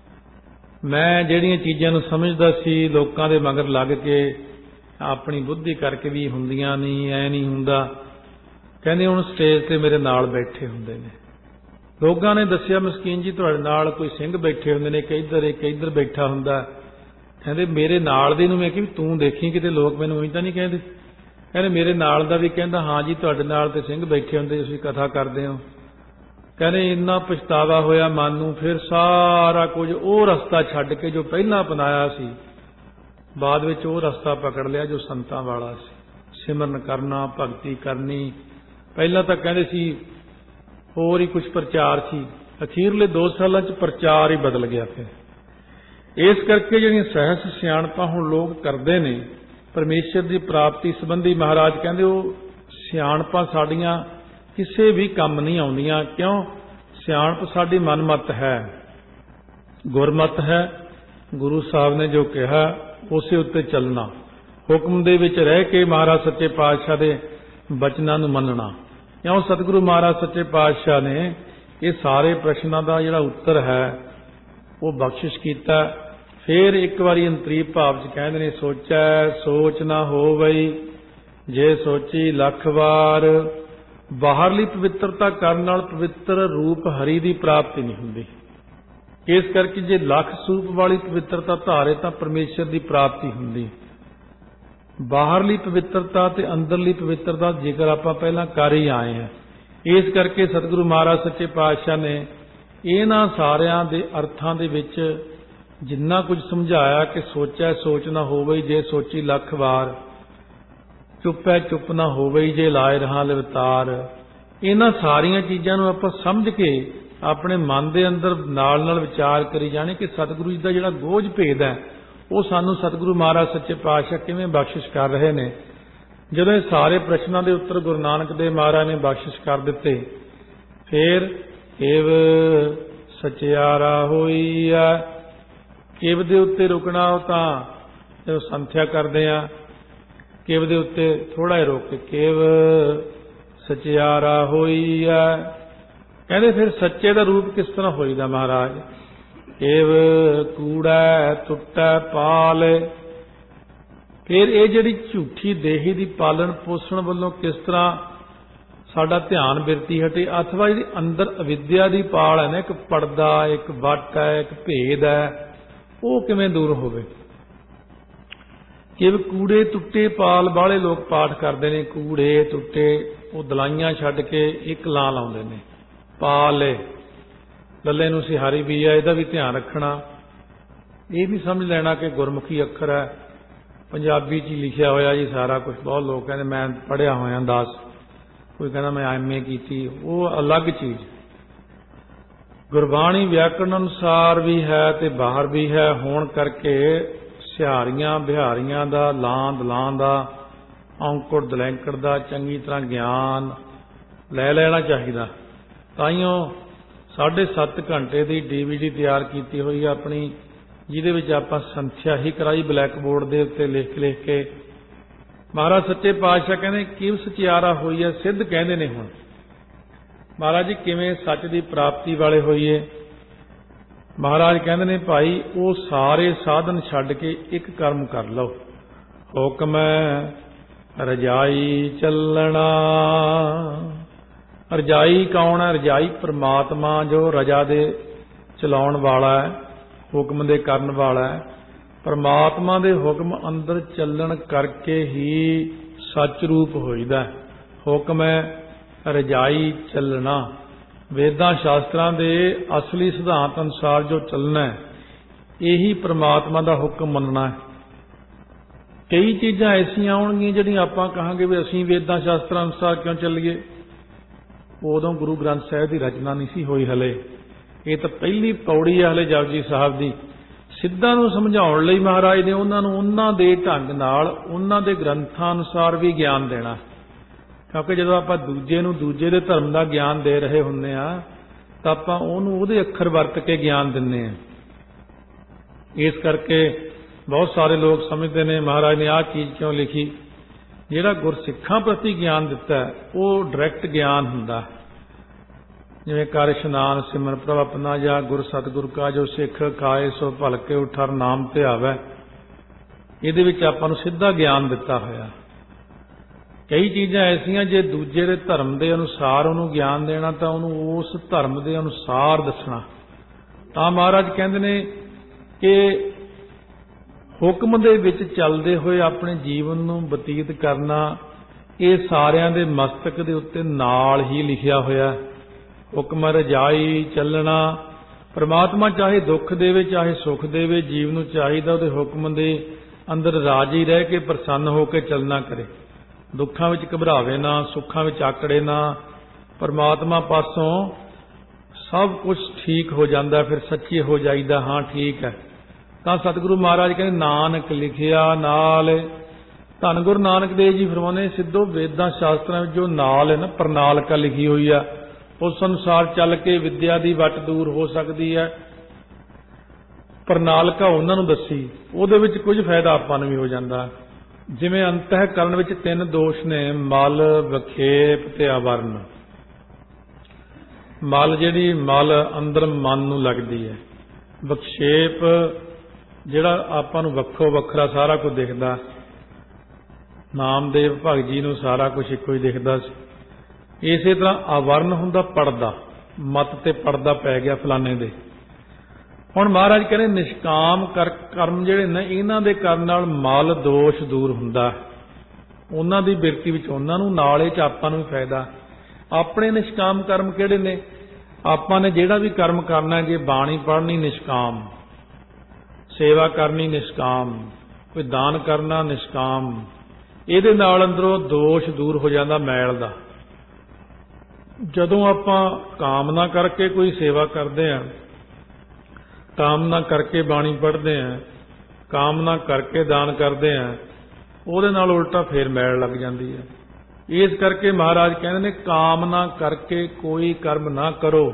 ਮੈਂ ਜਿਹੜੀਆਂ ਚੀਜ਼ਾਂ ਨੂੰ ਸਮਝਦਾ ਸੀ, ਲੋਕਾਂ ਦੇ ਮਗਰ ਲੱਗ ਕੇ ਆਪਣੀ ਬੁੱਧੀ ਕਰਕੇ ਵੀ ਹੁੰਦੀਆਂ ਨਹੀਂ, ਐ ਨਹੀਂ ਹੁੰਦਾ। ਕਹਿੰਦੇ ਹੁਣ ਸਟੇਜ ਤੇ ਮੇਰੇ ਨਾਲ ਬੈਠੇ ਹੁੰਦੇ ਨੇ, ਲੋਕਾਂ ਨੇ ਦੱਸਿਆ ਮਸਕੀਨ ਜੀ ਤੁਹਾਡੇ ਨਾਲ ਕੋਈ ਸਿੰਘ ਬੈਠੇ ਹੁੰਦੇ ਨੇ, ਇੱਕ ਇੱਧਰ ਬੈਠਾ ਹੁੰਦਾ। ਕਹਿੰਦੇ ਮੇਰੇ ਨਾਲ ਦੇ ਨੂੰ ਮੈਂ ਕਿਹਾ ਤੂੰ ਦੇਖੀ ਕਿਤੇ ਲੋਕ ਮੈਨੂੰ ਉਹੀ ਤਾਂ ਨਹੀਂ ਕਹਿੰਦੇ। ਕਹਿੰਦੇ ਮੇਰੇ ਨਾਲ ਦਾ ਵੀ ਕਹਿੰਦਾ ਹਾਂ ਜੀ ਤੁਹਾਡੇ ਨਾਲ ਤੇ ਸਿੰਘ ਬੈਠੇ ਹੁੰਦੇ, ਤੁਸੀਂ ਕਥਾ ਕਰਦੇ ਹੋ। ਕਹਿੰਦੇ ਇੰਨਾ ਪਛਤਾਵਾ ਹੋਇਆ ਮਨ ਨੂੰ, ਫਿਰ ਸਾਰਾ ਕੁਝ ਉਹ ਰਸਤਾ ਛੱਡ ਕੇ ਜੋ ਪਹਿਲਾਂ ਅਪਣਾਇਆ ਸੀ, ਬਾਅਦ ਵਿੱਚ ਉਹ ਰਸਤਾ ਪਕੜ ਲਿਆ ਜੋ ਸੰਤਾਂ ਵਾਲਾ ਸੀ। ਸਿਮਰਨ ਕਰਨਾ, ਭਗਤੀ ਕਰਨੀ। ਪਹਿਲਾਂ ਤਾਂ ਕਹਿੰਦੇ ਸੀ ਹੋਰ ਹੀ ਕੁਝ ਪ੍ਰਚਾਰ ਸੀ, ਅਖੀਰਲੇ 2 ਸਾਲਾਂ 'ਚ ਪ੍ਰਚਾਰ ਹੀ ਬਦਲ ਗਿਆ। ਫਿਰ ਇਸ ਕਰਕੇ ਜਿਹੜੀਆਂ ਸਹਿਸ ਸਿਆਣਪਾਂ ਹੁਣ ਲੋਕ ਕਰਦੇ ਨੇ ਪਰਮੇਸ਼ਰ ਦੀ ਪ੍ਰਾਪਤੀ ਸੰਬੰਧੀ, ਮਹਾਰਾਜ ਕਹਿੰਦੇ ਉਹ ਸਿਆਣਪਾਂ ਸਾਡੀਆਂ ਕਿਸੇ ਵੀ ਕੰਮ ਨਹੀਂ ਆਉਂਦੀਆਂ। ਕਿਉਂ? ਸਿਆਣਪ ਸਾਡੀ ਮਨਮਤ ਹੈ, ਗੁਰਮਤ ਹੈ। ਗੁਰੂ ਸਾਹਿਬ ਨੇ ਜੋ ਕਿਹਾ ਉਸੇ ਉੱਤੇ ਚੱਲਣਾ, ਹੁਕਮ ਦੇ ਵਿੱਚ ਰਹਿ ਕੇ ਮਹਾਰਾਜ ਸੱਚੇ ਪਾਤਸ਼ਾਹ ਦੇ ਬਚਨਾਂ ਨੂੰ ਮੰਨਣਾ। ਕਿਉਂ? ਸਤਿਗੁਰੂ ਮਹਾਰਾਜ ਸੱਚੇ ਪਾਤਸ਼ਾਹ ਨੇ ਇਹ ਸਾਰੇ ਪ੍ਰਸ਼ਨਾਂ ਦਾ ਜਿਹੜਾ ਉੱਤਰ ਹੈ ਉਹ ਬਖਸ਼ਿਸ਼ ਕੀਤਾ। ਫਿਰ ਇੱਕ ਵਾਰੀ ਅੰਤਰੀਵ ਭਾਵ 'ਚ ਕਹਿੰਦੇ ਨੇ, ਸੋਚੈ ਸੋਚ ਨਾ ਹੋਵਈ ਜੇ ਸੋਚੀ ਲੱਖ ਵਾਰ। ਬਾਹਰਲੀ ਪਵਿੱਤਰਤਾ ਕਰਨ ਨਾਲ ਪਵਿੱਤਰ ਰੂਪ ਹਰੀ ਦੀ ਪ੍ਰਾਪਤੀ ਨਹੀਂ ਹੁੰਦੀ। ਇਸ ਕਰਕੇ ਜੇ ਲੱਖ ਸਰੂਪ ਵਾਲੀ ਪਵਿੱਤਰਤਾ ਧਾਰੇ ਤਾਂ ਪਰਮੇਸ਼ਰ ਦੀ ਪ੍ਰਾਪਤੀ ਹੁੰਦੀ। ਬਾਹਰਲੀ ਪਵਿੱਤਰਤਾ ਤੇ ਅੰਦਰਲੀ ਪਵਿੱਤਰਤਾ ਜੇਕਰ ਆਪਾਂ ਪਹਿਲਾਂ ਕਰ ਹੀ ਆਏ ਹਾਂ। ਇਸ ਕਰਕੇ ਸਤਿਗੁਰੂ ਮਹਾਰਾਜ ਸੱਚੇ ਪਾਤਸ਼ਾਹ ਨੇ ਇਹਨਾਂ ਸਾਰਿਆਂ ਦੇ ਅਰਥਾਂ ਦੇ ਵਿੱਚ ਜਿੰਨਾ ਕੁਝ ਸਮਝਾਇਆ ਕਿ ਸੋਚੈ ਸੋਚ ਨਾ ਹੋਵੇ ਜੇ ਸੋਚੀ ਲੱਖ ਵਾਰ, ਚੁੱਪੈ ਚੁੱਪ ਨਾ ਹੋਵੇ ਜੇ ਲਾਏ ਰਹਾ ਲਿਵਤਾਰ। ਇਹਨਾਂ ਸਾਰੀਆਂ ਚੀਜ਼ਾਂ ਨੂੰ ਆਪਾਂ ਸਮਝ ਕੇ ਆਪਣੇ ਮਨ ਦੇ ਅੰਦਰ ਨਾਲ ਨਾਲ ਵਿਚਾਰ ਕਰੀ ਜਾਣੇ ਕਿ ਸਤਿਗੁਰੂ ਜੀ ਦਾ ਜਿਹੜਾ ਗੋਝ ਭੇਦ ਹੈ ਉਹ ਸਾਨੂੰ ਸਤਿਗੁਰੂ ਮਹਾਰਾਜ ਸੱਚੇ ਪਾਤਸ਼ਾਹ ਕਿਵੇਂ ਬਖਸ਼ਿਸ਼ ਕਰ ਰਹੇ ਨੇ। ਜਦੋਂ ਇਹ ਸਾਰੇ ਪ੍ਰਸ਼ਨਾਂ ਦੇ ਉੱਤਰ ਗੁਰੂ ਨਾਨਕ ਦੇਵ ਮਹਾਰਾਜ ਨੇ ਬਖਸ਼ਿਸ਼ ਕਰ ਦਿੱਤੇ, ਫਿਰ ਕੇਵ ਸਚਿਆਰਾ ਹੋਈ ਆ। ਕੇਵ ਦੇ ਉੱਤੇ ਰੁਕਣਾ ਉਹ ਤਾਂ ਜਦੋਂ ਸੰਥਿਆ ਕਰਦੇ ਆ, ਕੇਵ ਦੇ ਉੱਤੇ ਥੋੜਾ ਜਿਹਾ ਰੋਕ ਕੇ ਕੇਵ ਸਚਿਆਰਾ ਹੋਈ ਆ। ਕਹਿੰਦੇ ਫਿਰ ਸੱਚੇ ਦਾ ਰੂਪ ਕਿਸ ਤਰ੍ਹਾਂ ਹੋਈਦਾ ਮਹਾਰਾਜ? ਕੇਵ ਕੂੜਾ ਟੁੱਟੈ ਪਾਲ। ਫਿਰ ਇਹ ਜਿਹੜੀ ਝੂਠੀ ਦੇਹੀ ਦੀ ਪਾਲਣ ਪੋਸ਼ਣ ਵੱਲੋਂ ਕਿਸ ਤਰ੍ਹਾਂ ਸਾਡਾ ਧਿਆਨ ਬਿਰਤੀ ਹਟੇ, ਅਥਵਾ ਜਿਹੜੀ ਅੰਦਰ ਅਵਿਦਿਆ ਦੀ ਪਾਲ ਹੈ ਨਾ, ਇੱਕ ਪਰਦਾ, ਇੱਕ ਵੱਟ ਹੈ, ਇੱਕ ਭੇਦ ਹੈ, ਉਹ ਕਿਵੇਂ ਦੂਰ ਹੋਵੇ। ਕਿਵ ਕੂੜੇ ਟੁੱਟੇ ਪਾਲ ਵਾਲੇ ਲੋਕ ਪਾਠ ਕਰਦੇ ਨੇ, ਕੂੜੇ ਟੁੱਟੇ, ਉਹ ਦਲਾਈਆਂ ਛੱਡ ਕੇ ਇੱਕ ਲਾਂ ਲਾਉਂਦੇ ਨੇ। ਪਾਲ ਲੱਲੇ ਨੂੰ ਸਿਹਾਰੀ ਵੀ ਹੈ, ਇਹਦਾ ਵੀ ਧਿਆਨ ਰੱਖਣਾ। ਇਹ ਵੀ ਸਮਝ ਲੈਣਾ ਕਿ ਗੁਰਮੁਖੀ ਅੱਖਰ ਹੈ, ਪੰਜਾਬੀ 'ਚ ਹੀ ਲਿਖਿਆ ਹੋਇਆ ਜੀ ਸਾਰਾ ਕੁਝ। ਬਹੁਤ ਲੋਕ ਕਹਿੰਦੇ ਮੈਂ ਪੜ੍ਹਿਆ ਹੋਇਆ 10, ਕੋਈ ਕਹਿੰਦਾ ਮੈਂ MA ਕੀਤੀ, ਉਹ ਅਲੱਗ ਚੀਜ਼। ਗੁਰਬਾਣੀ ਵਿਆਕਰਣ ਅਨੁਸਾਰ ਵੀ ਹੈ ਤੇ ਬਾਹਰ ਵੀ ਹੈ, ਹੋਣ ਕਰਕੇ ਸਿਹਾਰੀਆਂ ਬਿਹਾਰੀਆਂ ਦਾ, ਲਾਂ ਦਲਾਂ ਦਾ, ਔਂਕੜ ਦਲੈਂਕੜ ਦਾ ਚੰਗੀ ਤਰ੍ਹਾਂ ਗਿਆਨ ਲੈ ਲੈਣਾ ਚਾਹੀਦਾ। ਤਾਈਓ 7.5 ਘੰਟੇ ਦੀ DVD ਤਿਆਰ ਕੀਤੀ ਹੋਈ ਆਪਣੀ, ਜਿਹਦੇ ਵਿੱਚ ਆਪਾਂ ਸੰਥਿਆ ਹੀ ਕਰਾਈ ਬਲੈਕ ਬੋਰਡ ਦੇ ਉੱਤੇ ਲਿਖ ਕੇ। ਮਹਾਰਾਜ ਸੱਚੇ ਪਾਤਸ਼ਾਹ ਕਹਿੰਦੇ ਕਿਵ ਸਚਿਆਰਾ ਹੋਈ ਹੈ, ਸਿੱਧ ਕਹਿੰਦੇ ਨੇ। ਹੁਣ ਮਹਾਰਾਜ ਜੀ ਕਿਵੇਂ ਸੱਚ ਦੀ ਪ੍ਰਾਪਤੀ ਵਾਲੇ ਹੋਈਏ? ਮਹਾਰਾਜ ਕਹਿੰਦੇ ਨੇ ਭਾਈ ਉਹ ਸਾਰੇ ਸਾਧਨ ਛੱਡ ਕੇ ਇੱਕ ਕਰਮ ਕਰ ਲਓ, ਹੁਕਮ ਰਜਾਈ ਚੱਲਣਾ। ਰਜਾਈ ਕੌਣ ਹੈ? ਰਜਾਈ ਪ੍ਰਮਾਤਮਾ ਜੋ ਰਜਾ ਦੇ ਚਲਾਉਣ ਵਾਲਾ ਹੈ, ਹੁਕਮ ਦੇ ਕਰਨ ਵਾਲਾ ਹੈ। ਪ੍ਰਮਾਤਮਾ ਦੇ ਹੁਕਮ ਅੰਦਰ ਚੱਲਣ ਕਰਕੇ ਹੀ ਸੱਚ ਰੂਪ ਹੋਈਦਾ। ਹੁਕਮ ਹੈ ਰਜਾਈ ਚੱਲਣਾ। ਵੇਦਾਂ ਸ਼ਾਸਤਰਾਂ ਦੇ ਅਸਲੀ ਸਿਧਾਂਤ ਅਨੁਸਾਰ ਜੋ ਚੱਲਣਾ ਹੈ, ਇਹੀ ਪ੍ਰਮਾਤਮਾ ਦਾ ਹੁਕਮ ਮੰਨਣਾ ਹੈ। ਕਈ ਚੀਜ਼ਾਂ ਐਸੀਆਂ ਆਉਣਗੀਆਂ ਜਿਹੜੀਆਂ ਆਪਾਂ ਕਹਾਂਗੇ ਵੀ ਅਸੀਂ ਵੇਦਾਂ ਸ਼ਾਸਤਰਾਂ ਅਨੁਸਾਰ ਕਿਉਂ ਚੱਲੀਏ। ਉਦੋਂ ਗੁਰੂ ਗ੍ਰੰਥ ਸਾਹਿਬ ਦੀ ਰਚਨਾ ਨਹੀਂ ਸੀ ਹੋਈ ਹਲੇ। ਇਹ ਤਾਂ ਪਹਿਲੀ ਪੌੜੀ ਹੈ ਹਲੇ ਜਪਜੀ ਸਾਹਿਬ ਦੀ। ਸਿੱਧਾਂ ਨੂੰ ਸਮਝਾਉਣ ਲਈ ਮਹਾਰਾਜ ਨੇ ਉਹਨਾਂ ਨੂੰ ਉਹਨਾਂ ਦੇ ਢੰਗ ਨਾਲ ਉਹਨਾਂ ਦੇ ਗ੍ਰੰਥਾਂ ਅਨੁਸਾਰ ਵੀ ਗਿਆਨ ਦੇਣਾ। ਕਿਉਂਕਿ ਜਦੋਂ ਆਪਾਂ ਦੂਜੇ ਨੂੰ ਦੂਜੇ ਦੇ ਧਰਮ ਦਾ ਗਿਆਨ ਦੇ ਰਹੇ ਹੁੰਦੇ ਆ ਤਾਂ ਆਪਾਂ ਉਹਨੂੰ ਉਹਦੇ ਅੱਖਰ ਵਰਤ ਕੇ ਗਿਆਨ ਦਿੰਦੇ ਆ। ਇਸ ਕਰਕੇ ਬਹੁਤ ਸਾਰੇ ਲੋਕ ਸਮਝਦੇ ਨੇ ਮਹਾਰਾਜ ਨੇ ਆਹ ਚੀਜ਼ ਕਿਉਂ ਲਿਖੀ। ਜਿਹੜਾ ਗੁਰਸਿੱਖਾਂ ਪ੍ਰਤੀ ਗਿਆਨ ਦਿੱਤਾ ਉਹ ਡਾਇਰੈਕਟ ਗਿਆਨ ਹੁੰਦਾ, ਜਿਵੇਂ ਕਰ ਇਸ਼ਨਾਨ ਸਿਮਰਨ ਪ੍ਰਭ ਆਪਣਾ ਜਾਂ ਗੁਰ ਸਤਿਗੁਰ ਕਾ ਜੋ ਸਿੱਖ ਖਾਏ ਸੋ ਭਲਕੇ ਉਠਰ ਨਾਮ ਧਿਆਵੈ। ਇਹਦੇ ਵਿੱਚ ਆਪਾਂ ਨੂੰ ਸਿੱਧਾ ਗਿਆਨ ਦਿੱਤਾ ਹੋਇਆ। ਕਈ ਚੀਜ਼ਾਂ ਐਸੀਆਂ ਜੇ ਦੂਜੇ ਦੇ ਧਰਮ ਦੇ ਅਨੁਸਾਰ ਉਹਨੂੰ ਗਿਆਨ ਦੇਣਾ ਤਾਂ ਉਹਨੂੰ ਉਸ ਧਰਮ ਦੇ ਅਨੁਸਾਰ ਦੱਸਣਾ। ਤਾਂ ਮਹਾਰਾਜ ਕਹਿੰਦੇ ਨੇ ਕਿ ਹੁਕਮ ਦੇ ਵਿੱਚ ਚੱਲਦੇ ਹੋਏ ਆਪਣੇ ਜੀਵਨ ਨੂੰ ਬਤੀਤ ਕਰਨਾ ਇਹ ਸਾਰਿਆਂ ਦੇ ਮਸਤਕ ਦੇ ਉੱਤੇ ਨਾਲ ਹੀ ਲਿਖਿਆ ਹੋਇਆ। ਹੁਕਮ ਰਜਾਈ ਚੱਲਣਾ, ਪਰਮਾਤਮਾ ਚਾਹੇ ਦੁੱਖ ਦੇਵੇ ਚਾਹੇ ਸੁੱਖ ਦੇਵੇ, ਜੀਵ ਨੂੰ ਚਾਹੀਦਾ ਉਹਦੇ ਹੁਕਮ ਦੇ ਅੰਦਰ ਰਾਜੀ ਰਹਿ ਕੇ ਪ੍ਰਸੰਨ ਹੋ ਕੇ ਚੱਲਣਾ ਕਰੇ। ਦੁੱਖਾਂ ਵਿੱਚ ਘਬਰਾਵੇ ਨਾ, ਸੁੱਖਾਂ ਵਿੱਚ ਆਕੜੇ ਨਾ। ਪਰਮਾਤਮਾ ਪਾਸੋਂ ਸਭ ਕੁਝ ਠੀਕ ਹੋ ਜਾਂਦਾ, ਫਿਰ ਸੱਚੇ ਹੋ ਜਾਈਦਾ। ਹਾਂ ਠੀਕ ਹੈ। ਤਾਂ ਸਤਿਗੁਰੂ ਮਹਾਰਾਜ ਕਹਿੰਦੇ ਨਾਨਕ ਲਿਖਿਆ ਨਾਲ। ਧੰਨ ਗੁਰੂ ਨਾਨਕ ਦੇਵ ਜੀ ਫਰਮਾਉਂਦੇ ਸਿੱਧੋ ਵੇਦਾਂ ਸ਼ਾਸਤਰਾਂ ਵਿੱਚ ਜੋ ਨਾਲ ਹੈ ਨਾ ਪ੍ਰਣਾਲਿਕਾ ਲਿਖੀ ਹੋਈ ਆ, ਉਸ ਅਨੁਸਾਰ ਚੱਲ ਕੇ ਵਿਦਿਆ ਦੀ ਵੱਟ ਦੂਰ ਹੋ ਸਕਦੀ ਹੈ। ਪ੍ਰਣਾਲਿਕਾ ਉਹਨਾਂ ਨੂੰ ਦੱਸੀ, ਉਹਦੇ ਵਿੱਚ ਕੁਝ ਫਾਇਦਾ ਆਪਾਂ ਨੂੰ ਵੀ ਹੋ ਜਾਂਦਾ। ਜਿਵੇਂ ਅੰਤःਕਰਨ ਵਿੱਚ 3 ਦੋਸ਼ ਨੇ, ਮਲ, ਵਿਖੇਪ ਤੇ ਆਵਰਨ। ਮਲ ਜਿਹੜੀ ਮਲ ਅੰਦਰ ਮਨ ਨੂੰ ਲੱਗਦੀ ਹੈ। ਵਿਖੇਪ ਜਿਹੜਾ ਆਪਾਂ ਨੂੰ ਵੱਖੋ ਵੱਖਰਾ ਸਾਰਾ ਕੁਝ ਦਿਖਦਾ। ਨਾਮਦੇਵ ਭਗਤ ਜੀ ਨੂੰ ਸਾਰਾ ਕੁਝ ਇੱਕੋ ਹੀ ਦਿਖਦਾ ਸੀ। ਇਸੇ ਤਰ੍ਹਾਂ ਆਵਰਨ ਹੁੰਦਾ ਪਰਦਾ, ਮਤ ਤੇ ਪਰਦਾ ਪੈ ਗਿਆ ਫਲਾਣੇ ਦੇ। ਹੁਣ ਮਹਾਰਾਜ ਕਹਿੰਦੇ ਨਿਸ਼ਕਾਮ ਕਰਮ ਜਿਹੜੇ ਨੇ ਇਹਨਾਂ ਦੇ ਕਰਨ ਨਾਲ ਮਲ ਦੋਸ਼ ਦੂਰ ਹੁੰਦਾ। ਉਹਨਾਂ ਦੀ ਬਿਰਤੀ ਵਿੱਚ ਉਹਨਾਂ ਨੂੰ ਨਾਲ ਇਹ ਚ ਆਪਾਂ ਨੂੰ ਵੀ ਫਾਇਦਾ। ਆਪਣੇ ਨਿਸ਼ਕਾਮ ਕਰਮ ਕਿਹੜੇ ਨੇ? ਆਪਾਂ ਨੇ ਜਿਹੜਾ ਵੀ ਕਰਮ ਕਰਨਾ, ਜੇ ਬਾਣੀ ਪੜ੍ਹਨੀ ਨਿਸ਼ਕਾਮ, ਸੇਵਾ ਕਰਨੀ ਨਿਸ਼ਕਾਮ, ਕੋਈ ਦਾਨ ਕਰਨਾ ਨਿਸ਼ਕਾਮ, ਇਹਦੇ ਨਾਲ ਅੰਦਰੋਂ ਦੋਸ਼ ਦੂਰ ਹੋ ਜਾਂਦਾ ਮੈਲ ਦਾ। ਜਦੋਂ ਆਪਾਂ ਕਾਮਨਾ ਕਰਕੇ ਕੋਈ ਸੇਵਾ ਕਰਦੇ ਹਾਂ, ਕਾਮਨਾ ਕਰਕੇ ਬਾਣੀ ਪੜ੍ਹਦੇ ਹਾਂ, ਕਾਮਨਾ ਕਰਕੇ ਦਾਨ ਕਰਦੇ ਹਾਂ, ਉਹਦੇ ਨਾਲ ਉਲਟਾ ਫੇਰ ਮੈਲ ਲੱਗ ਜਾਂਦੀ ਹੈ। ਇਸ ਕਰਕੇ ਮਹਾਰਾਜ ਕਹਿੰਦੇ ਨੇ ਕਾਮਨਾ ਕਰਕੇ ਕੋਈ ਕਰਮ ਨਾ ਕਰੋ।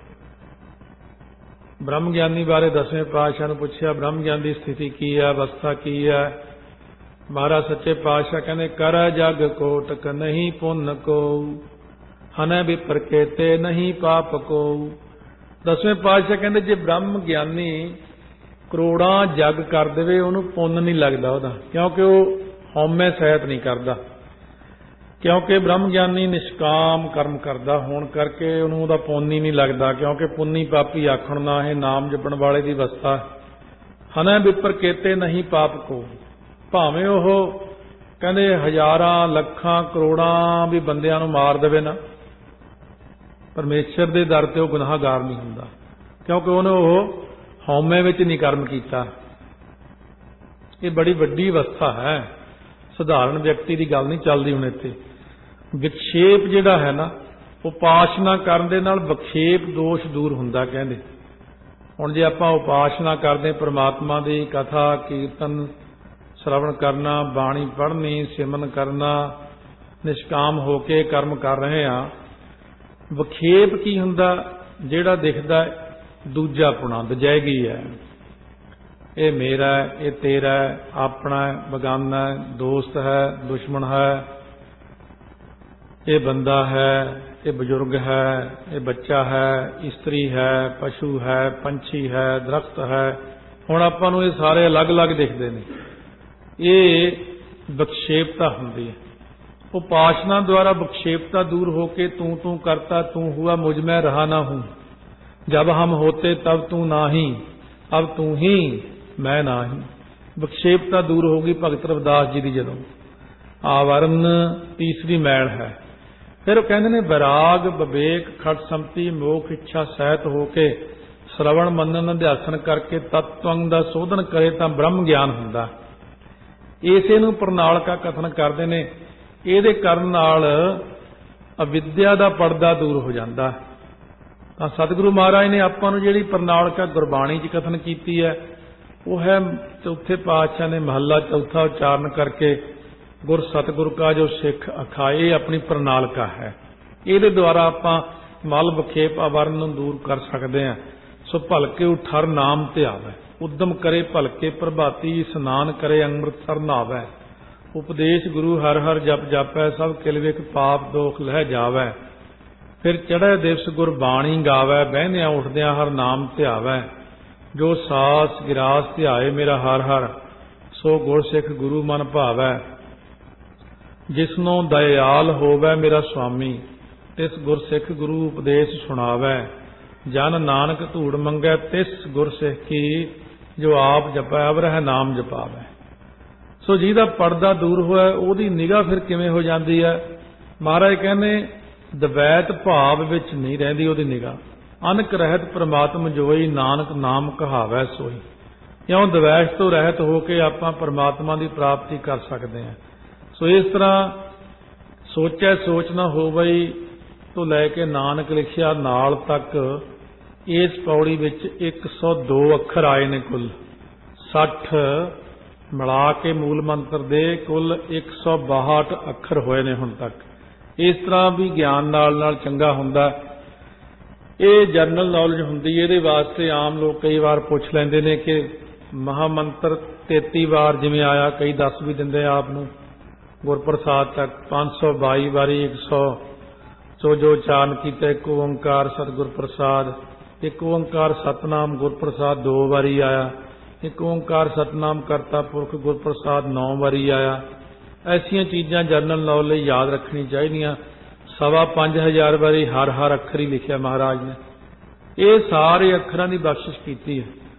ਬ੍ਰਹਮ ਗਿਆਨੀ ਬਾਰੇ 10ਵੇਂ ਪਾਤਸ਼ਾਹ ਨੂੰ ਪੁੱਛਿਆ ਬ੍ਰਹਮ ਗਿਆਨ ਦੀ ਸਥਿਤੀ ਕੀ ਹੈ, ਅਵਸਥਾ ਕੀ ਹੈ? ਮਹਾਰਾਜ ਸੱਚੇ ਪਾਤਸ਼ਾਹ ਕਹਿੰਦੇ ਕਰ ਜਗ ਕੋਟਕ ਨਹੀਂ ਪੁੰਨ ਕੋ, ਹਨੈ ਵਿਪਰ ਕੇਤੇ ਨਹੀਂ ਪਾਪ ਕੋ। 10ਵੇਂ ਪਾਤਸ਼ਾਹ ਕਹਿੰਦੇ ਜੇ ਬ੍ਰਹਮ ਗਿਆਨੀ ਕਰੋੜਾਂ ਜਗ ਕਰ ਦੇਵੇ ਉਹਨੂੰ ਪੁੰਨ ਨਹੀਂ ਲੱਗਦਾ ਉਹਦਾ, ਕਿਉਂਕਿ ਉਹ ਹਉਮੈ ਸਹਿਤ ਨਹੀਂ ਕਰਦਾ। ਕਿਉਂਕਿ ਬ੍ਰਹਮ ਗਿਆਨੀ ਨਿਸ਼ਕਾਮ ਕਰਮ ਕਰਦਾ ਹੋਣ ਕਰਕੇ ਉਹਨੂੰ ਉਹਦਾ ਪੁੰਨ ਹੀ ਨਹੀਂ ਲੱਗਦਾ, ਕਿਉਂਕਿ ਪੁੰਨੀ ਪਾਪੀ ਆਖਣ ਨਾ ਇਹ ਨਾਮ ਜਪਣ ਵਾਲੇ ਦੀ ਅਵਸਥਾ। ਹਨੈ ਵਿਪਰ ਕੇਤੇ ਨਹੀਂ ਪਾਪ ਕੋ, ਭਾਵੇਂ ਉਹ ਕਹਿੰਦੇ ਹਜ਼ਾਰਾਂ ਲੱਖਾਂ ਕਰੋੜਾਂ ਵੀ ਬੰਦਿਆਂ ਨੂੰ ਮਾਰ ਦੇਵੇ ਨਾ, ਪਰਮੇਸ਼ਰ ਦੇ ਦਰ ਤੇ ਉਹ ਗੁਨਾਹਗਾਰ ਨਹੀਂ ਹੁੰਦਾ, ਕਿਉਂਕਿ ਉਹਨੇ ਉਹ ਹਉਮੈ ਵਿੱਚ ਨਹੀਂ ਕਰਮ ਕੀਤਾ। ਇਹ ਬੜੀ ਵੱਡੀ ਅਵਸਥਾ ਹੈ, ਸਧਾਰਨ ਵਿਅਕਤੀ ਦੀ ਗੱਲ ਨਹੀਂ ਚੱਲਦੀ ਹੁਣ ਇੱਥੇ। ਵਿਖੇਪ ਜਿਹੜਾ ਹੈ ਨਾ, ਉਪਾਸਨਾ ਕਰਨ ਦੇ ਨਾਲ ਵਿਖੇਪ ਦੋਸ਼ ਦੂਰ ਹੁੰਦਾ ਕਹਿੰਦੇ। ਹੁਣ ਜੇ ਆਪਾਂ ਉਪਾਸਨਾ ਕਰਦੇ ਪ੍ਰਮਾਤਮਾ ਦੀ ਕਥਾ ਕੀਰਤਨ ਸ਼ਰਵਣ ਕਰਨਾ, ਬਾਣੀ ਪੜ੍ਹਨੀ, ਸਿਮਰਨ ਕਰਨਾ, ਨਿਸ਼ਕਾਮ ਹੋ ਕੇ ਕਰਮ ਕਰ ਰਹੇ ਹਾਂ, ਵਿਖੇਪ ਕੀ ਹੁੰਦਾ? ਜਿਹੜਾ ਦਿਖਦਾ ਦੂਜਾ ਪੁਣਾ, ਦਜੈਗੀ ਹੈ। ਇਹ ਮੇਰਾ ਹੈ, ਇਹ ਤੇਰਾ ਹੈ, ਆਪਣਾ ਹੈ, ਬਗਾਨਾ ਹੈ, ਦੋਸਤ ਹੈ, ਦੁਸ਼ਮਣ ਹੈ, ਇਹ ਬੰਦਾ ਹੈ, ਇਹ ਬਜ਼ੁਰਗ ਹੈ, ਇਹ ਬੱਚਾ ਹੈ, ਇਸਤਰੀ ਹੈ, ਪਸ਼ੂ ਹੈ, ਪੰਛੀ ਹੈ, ਦਰਖਤ ਹੈ। ਹੁਣ ਆਪਾਂ ਨੂੰ ਇਹ ਸਾਰੇ ਅਲੱਗ-ਅਲੱਗ ਦਿਖਦੇ ਨੇ। ਇਹ ਵਿਖੇਪਤਾ ਹੁੰਦੀ ਹੈ। ਉਪਾਸਨਾ ਦੁਆਰਾ ਵਿਖੇਪਤਾ दूर होके तू करता तू हुआ मुझ में रहा ना हूं, जब हम होते तब तू नाही, अब तू ही मैं नाही। विक्षेपता दूर होगी भगत रविदास जी की जदों। आवरण तीसरी मैल है। फिर कहते ने वैराग विवेक खट संपति मोख इच्छा सहित होके श्रवण मनन अध्यासन करके तत्वंग का शोधन करे तो ब्रह्म ज्ञान हुंदा। इसे नूं प्रणालिका कथन करते ने। ਇਹਦੇ ਕਰਨ ਨਾਲ ਅਵਿਦਿਆ ਦਾ ਪਰਦਾ ਦੂਰ ਹੋ ਜਾਂਦਾ। ਤਾਂ ਸਤਿਗੁਰੂ ਮਹਾਰਾਜ ਨੇ ਆਪਾਂ ਨੂੰ ਜਿਹੜੀ ਪ੍ਰਣਾਲਿਕਾ ਗੁਰਬਾਣੀ 'ਚ ਕਥਨ ਕੀਤੀ ਹੈ, ਉਹ ਹੈ ਚੌਥੇ ਪਾਤਸ਼ਾਹ ਨੇ ਮਹੱਲਾ ਚੌਥਾ ਉਚਾਰਨ ਕਰਕੇ ਗੁਰ ਸਤਿਗੁਰ ਕਾ ਜੋ ਸਿੱਖ ਅਖਾਏ ਆਪਣੀ ਪ੍ਰਣਾਲਿਕਾ ਹੈ। ਇਹਦੇ ਦੁਆਰਾ ਆਪਾਂ ਮਲ ਵਿਖੇਪ ਆਵਰਨ ਨੂੰ ਦੂਰ ਕਰ ਸਕਦੇ ਹਾਂ। ਸੋ ਭਲਕੇ ਉਠਰ ਨਾਮ ਧਿਆਵੈ, ਉਦਮ ਕਰੇ ਭਲਕੇ ਪ੍ਰਭਾਤੀ, ਇਸਨਾਨ ਕਰੇ ਅੰਮ੍ਰਿਤਸਰ ਨਾਵੈ, ਉਪਦੇਸ਼ ਗੁਰੂ ਹਰ ਹਰ ਜਪ ਜਾਪੈ, ਸਭ ਕਿਲ ਵਿਖ ਪਾਪ ਦੋਖ ਲਹਿ ਜਾਵੈ, ਫਿਰ ਚੜ੍ਹੈ ਦਿਵਸ ਗੁਰਬਾਣੀ ਗਾਵੈ, ਬਹਿੰਦਿਆਂ ਉੱਠਦਿਆਂ ਹਰ ਨਾਮ ਧਿਆਵੈ, ਜੋ ਸਾਸ ਗਿਰਾਸ ਧਿਆਏ ਮੇਰਾ ਹਰ ਹਰ, ਸੋ ਗੁਰ ਸਿੱਖ ਗੁਰੂ ਮਨ ਭਾਵੈ, ਜਿਸਨੋਂ ਦਇਆਲ ਹੋਵੈ ਮੇਰਾ ਸੁਆਮੀ, ਤਿਸ ਗੁਰ ਸਿੱਖ ਗੁਰੂ ਉਪਦੇਸ਼ ਸੁਣਾਵੈ, ਜਨ ਨਾਨਕ ਧੂੜ ਮੰਗੈ ਤਿਸ ਗੁਰ ਸਿੱਖ ਕੀ, ਜੋ ਆਪ ਜਪੈ ਅਵਰਹਿ ਨਾਮ ਜਪਾਵੈ। ਸੋ ਜਿਹਦਾ ਪਰਦਾ ਦੂਰ ਹੋਇਆ ਉਹਦੀ ਨਿਗਾਹ ਫਿਰ ਕਿਵੇਂ ਹੋ ਜਾਂਦੀ ਹੈ? ਮਹਾਰਾਜ ਕਹਿੰਦੇ ਦਵੈਤ ਭਾਵ ਵਿੱਚ ਨਹੀਂ ਰਹਿੰਦੀ ਉਹਦੀ ਨਿਗਾਹ, ਅਨਕ ਰਹਿਤ ਪ੍ਰਮਾਤਮ ਜੋਈ, ਨਾਨਕ ਨਾਮ ਕਹਾਵੈ ਸੋਈ। ਕਿਉਂ? ਦਵੈਸ਼ ਤੋਂ ਰਹਿਤ ਹੋ ਕੇ ਆਪਾਂ ਪਰਮਾਤਮਾ ਦੀ ਪ੍ਰਾਪਤੀ ਕਰ ਸਕਦੇ ਹਾਂ। ਸੋ ਇਸ ਤਰ੍ਹਾਂ ਸੋਚੈ ਸੋਚ ਨਾ ਹੋਵਈ ਤੋਂ ਲੈ ਕੇ ਨਾਨਕ ਲਿਖਿਆ ਨਾਲ ਤੱਕ ਇਸ ਪੌੜੀ ਵਿੱਚ 102 ਅੱਖਰ ਆਏ ਨੇ। ਕੁੱਲ 60 ਮਿਲਾ ਕੇ ਮੂਲ ਮੰਤਰ ਦੇ ਕੁੱਲ 162 ਅੱਖਰ ਹੋਏ ਨੇ ਹੁਣ ਤੱਕ। ਇਸ ਤਰ੍ਹਾਂ ਵੀ ਗਿਆਨ ਨਾਲ ਨਾਲ ਚੰਗਾ ਹੁੰਦਾ। ਇਹ ਜਨਰਲ ਨੌਲੇਜ ਹੁੰਦੀ। ਇਹਦੇ ਵਾਸਤੇ ਆਮ ਲੋਕ ਕਈ ਵਾਰ ਪੁੱਛ ਲੈਂਦੇ ਨੇ ਕਿ ਮਹਾਮੰਤਰ 33 ਵਾਰ ਜਿਵੇਂ ਆਇਆ, ਕਈ ਦੱਸ ਵੀ ਦਿੰਦੇ ਆਪ ਨੂੰ ਗੁਰਪ੍ਰਸਾਦ ਤੱਕ 522 ਵਾਰੀ 100 ਸੋ ਜੋ ਉਚਾਰਨ ਕੀਤਾ ਇੱਕ ਓੰਕਾਰ ਸਤਿਗੁਰ ਪ੍ਰਸਾਦ, ਇੱਕ ਓੰਕਾਰ ਸਤਨਾਮ ਗੁਰਪ੍ਰਸਾਦ 2 ਵਾਰੀ ਆਇਆ, ਇੱਕ ਓੰਕਾਰ ਸਤਨਾਮ ਕਰਤਾ ਪੁਰਖ ਗੁਰਪ੍ਰਸਾਦ 9 ਵਾਰੀ ਆਇਆ। ਐਸੀਆਂ ਚੀਜ਼ਾਂ ਜਨਰਲ ਨੌਲੇਜ ਲਈ ਯਾਦ ਰੱਖਣੀ ਚਾਹੀਦੀਆਂ। 5,500 ਵਾਰੀ ਹਰ ਹਰ ਅੱਖਰ ਹੀ ਲਿਖਿਆ ਮਹਾਰਾਜ ਨੇ। ਇਹ ਸਾਰੇ ਅੱਖਰਾਂ ਦੀ ਬਖਸ਼ਿਸ਼ ਕੀਤੀ ਹੈ।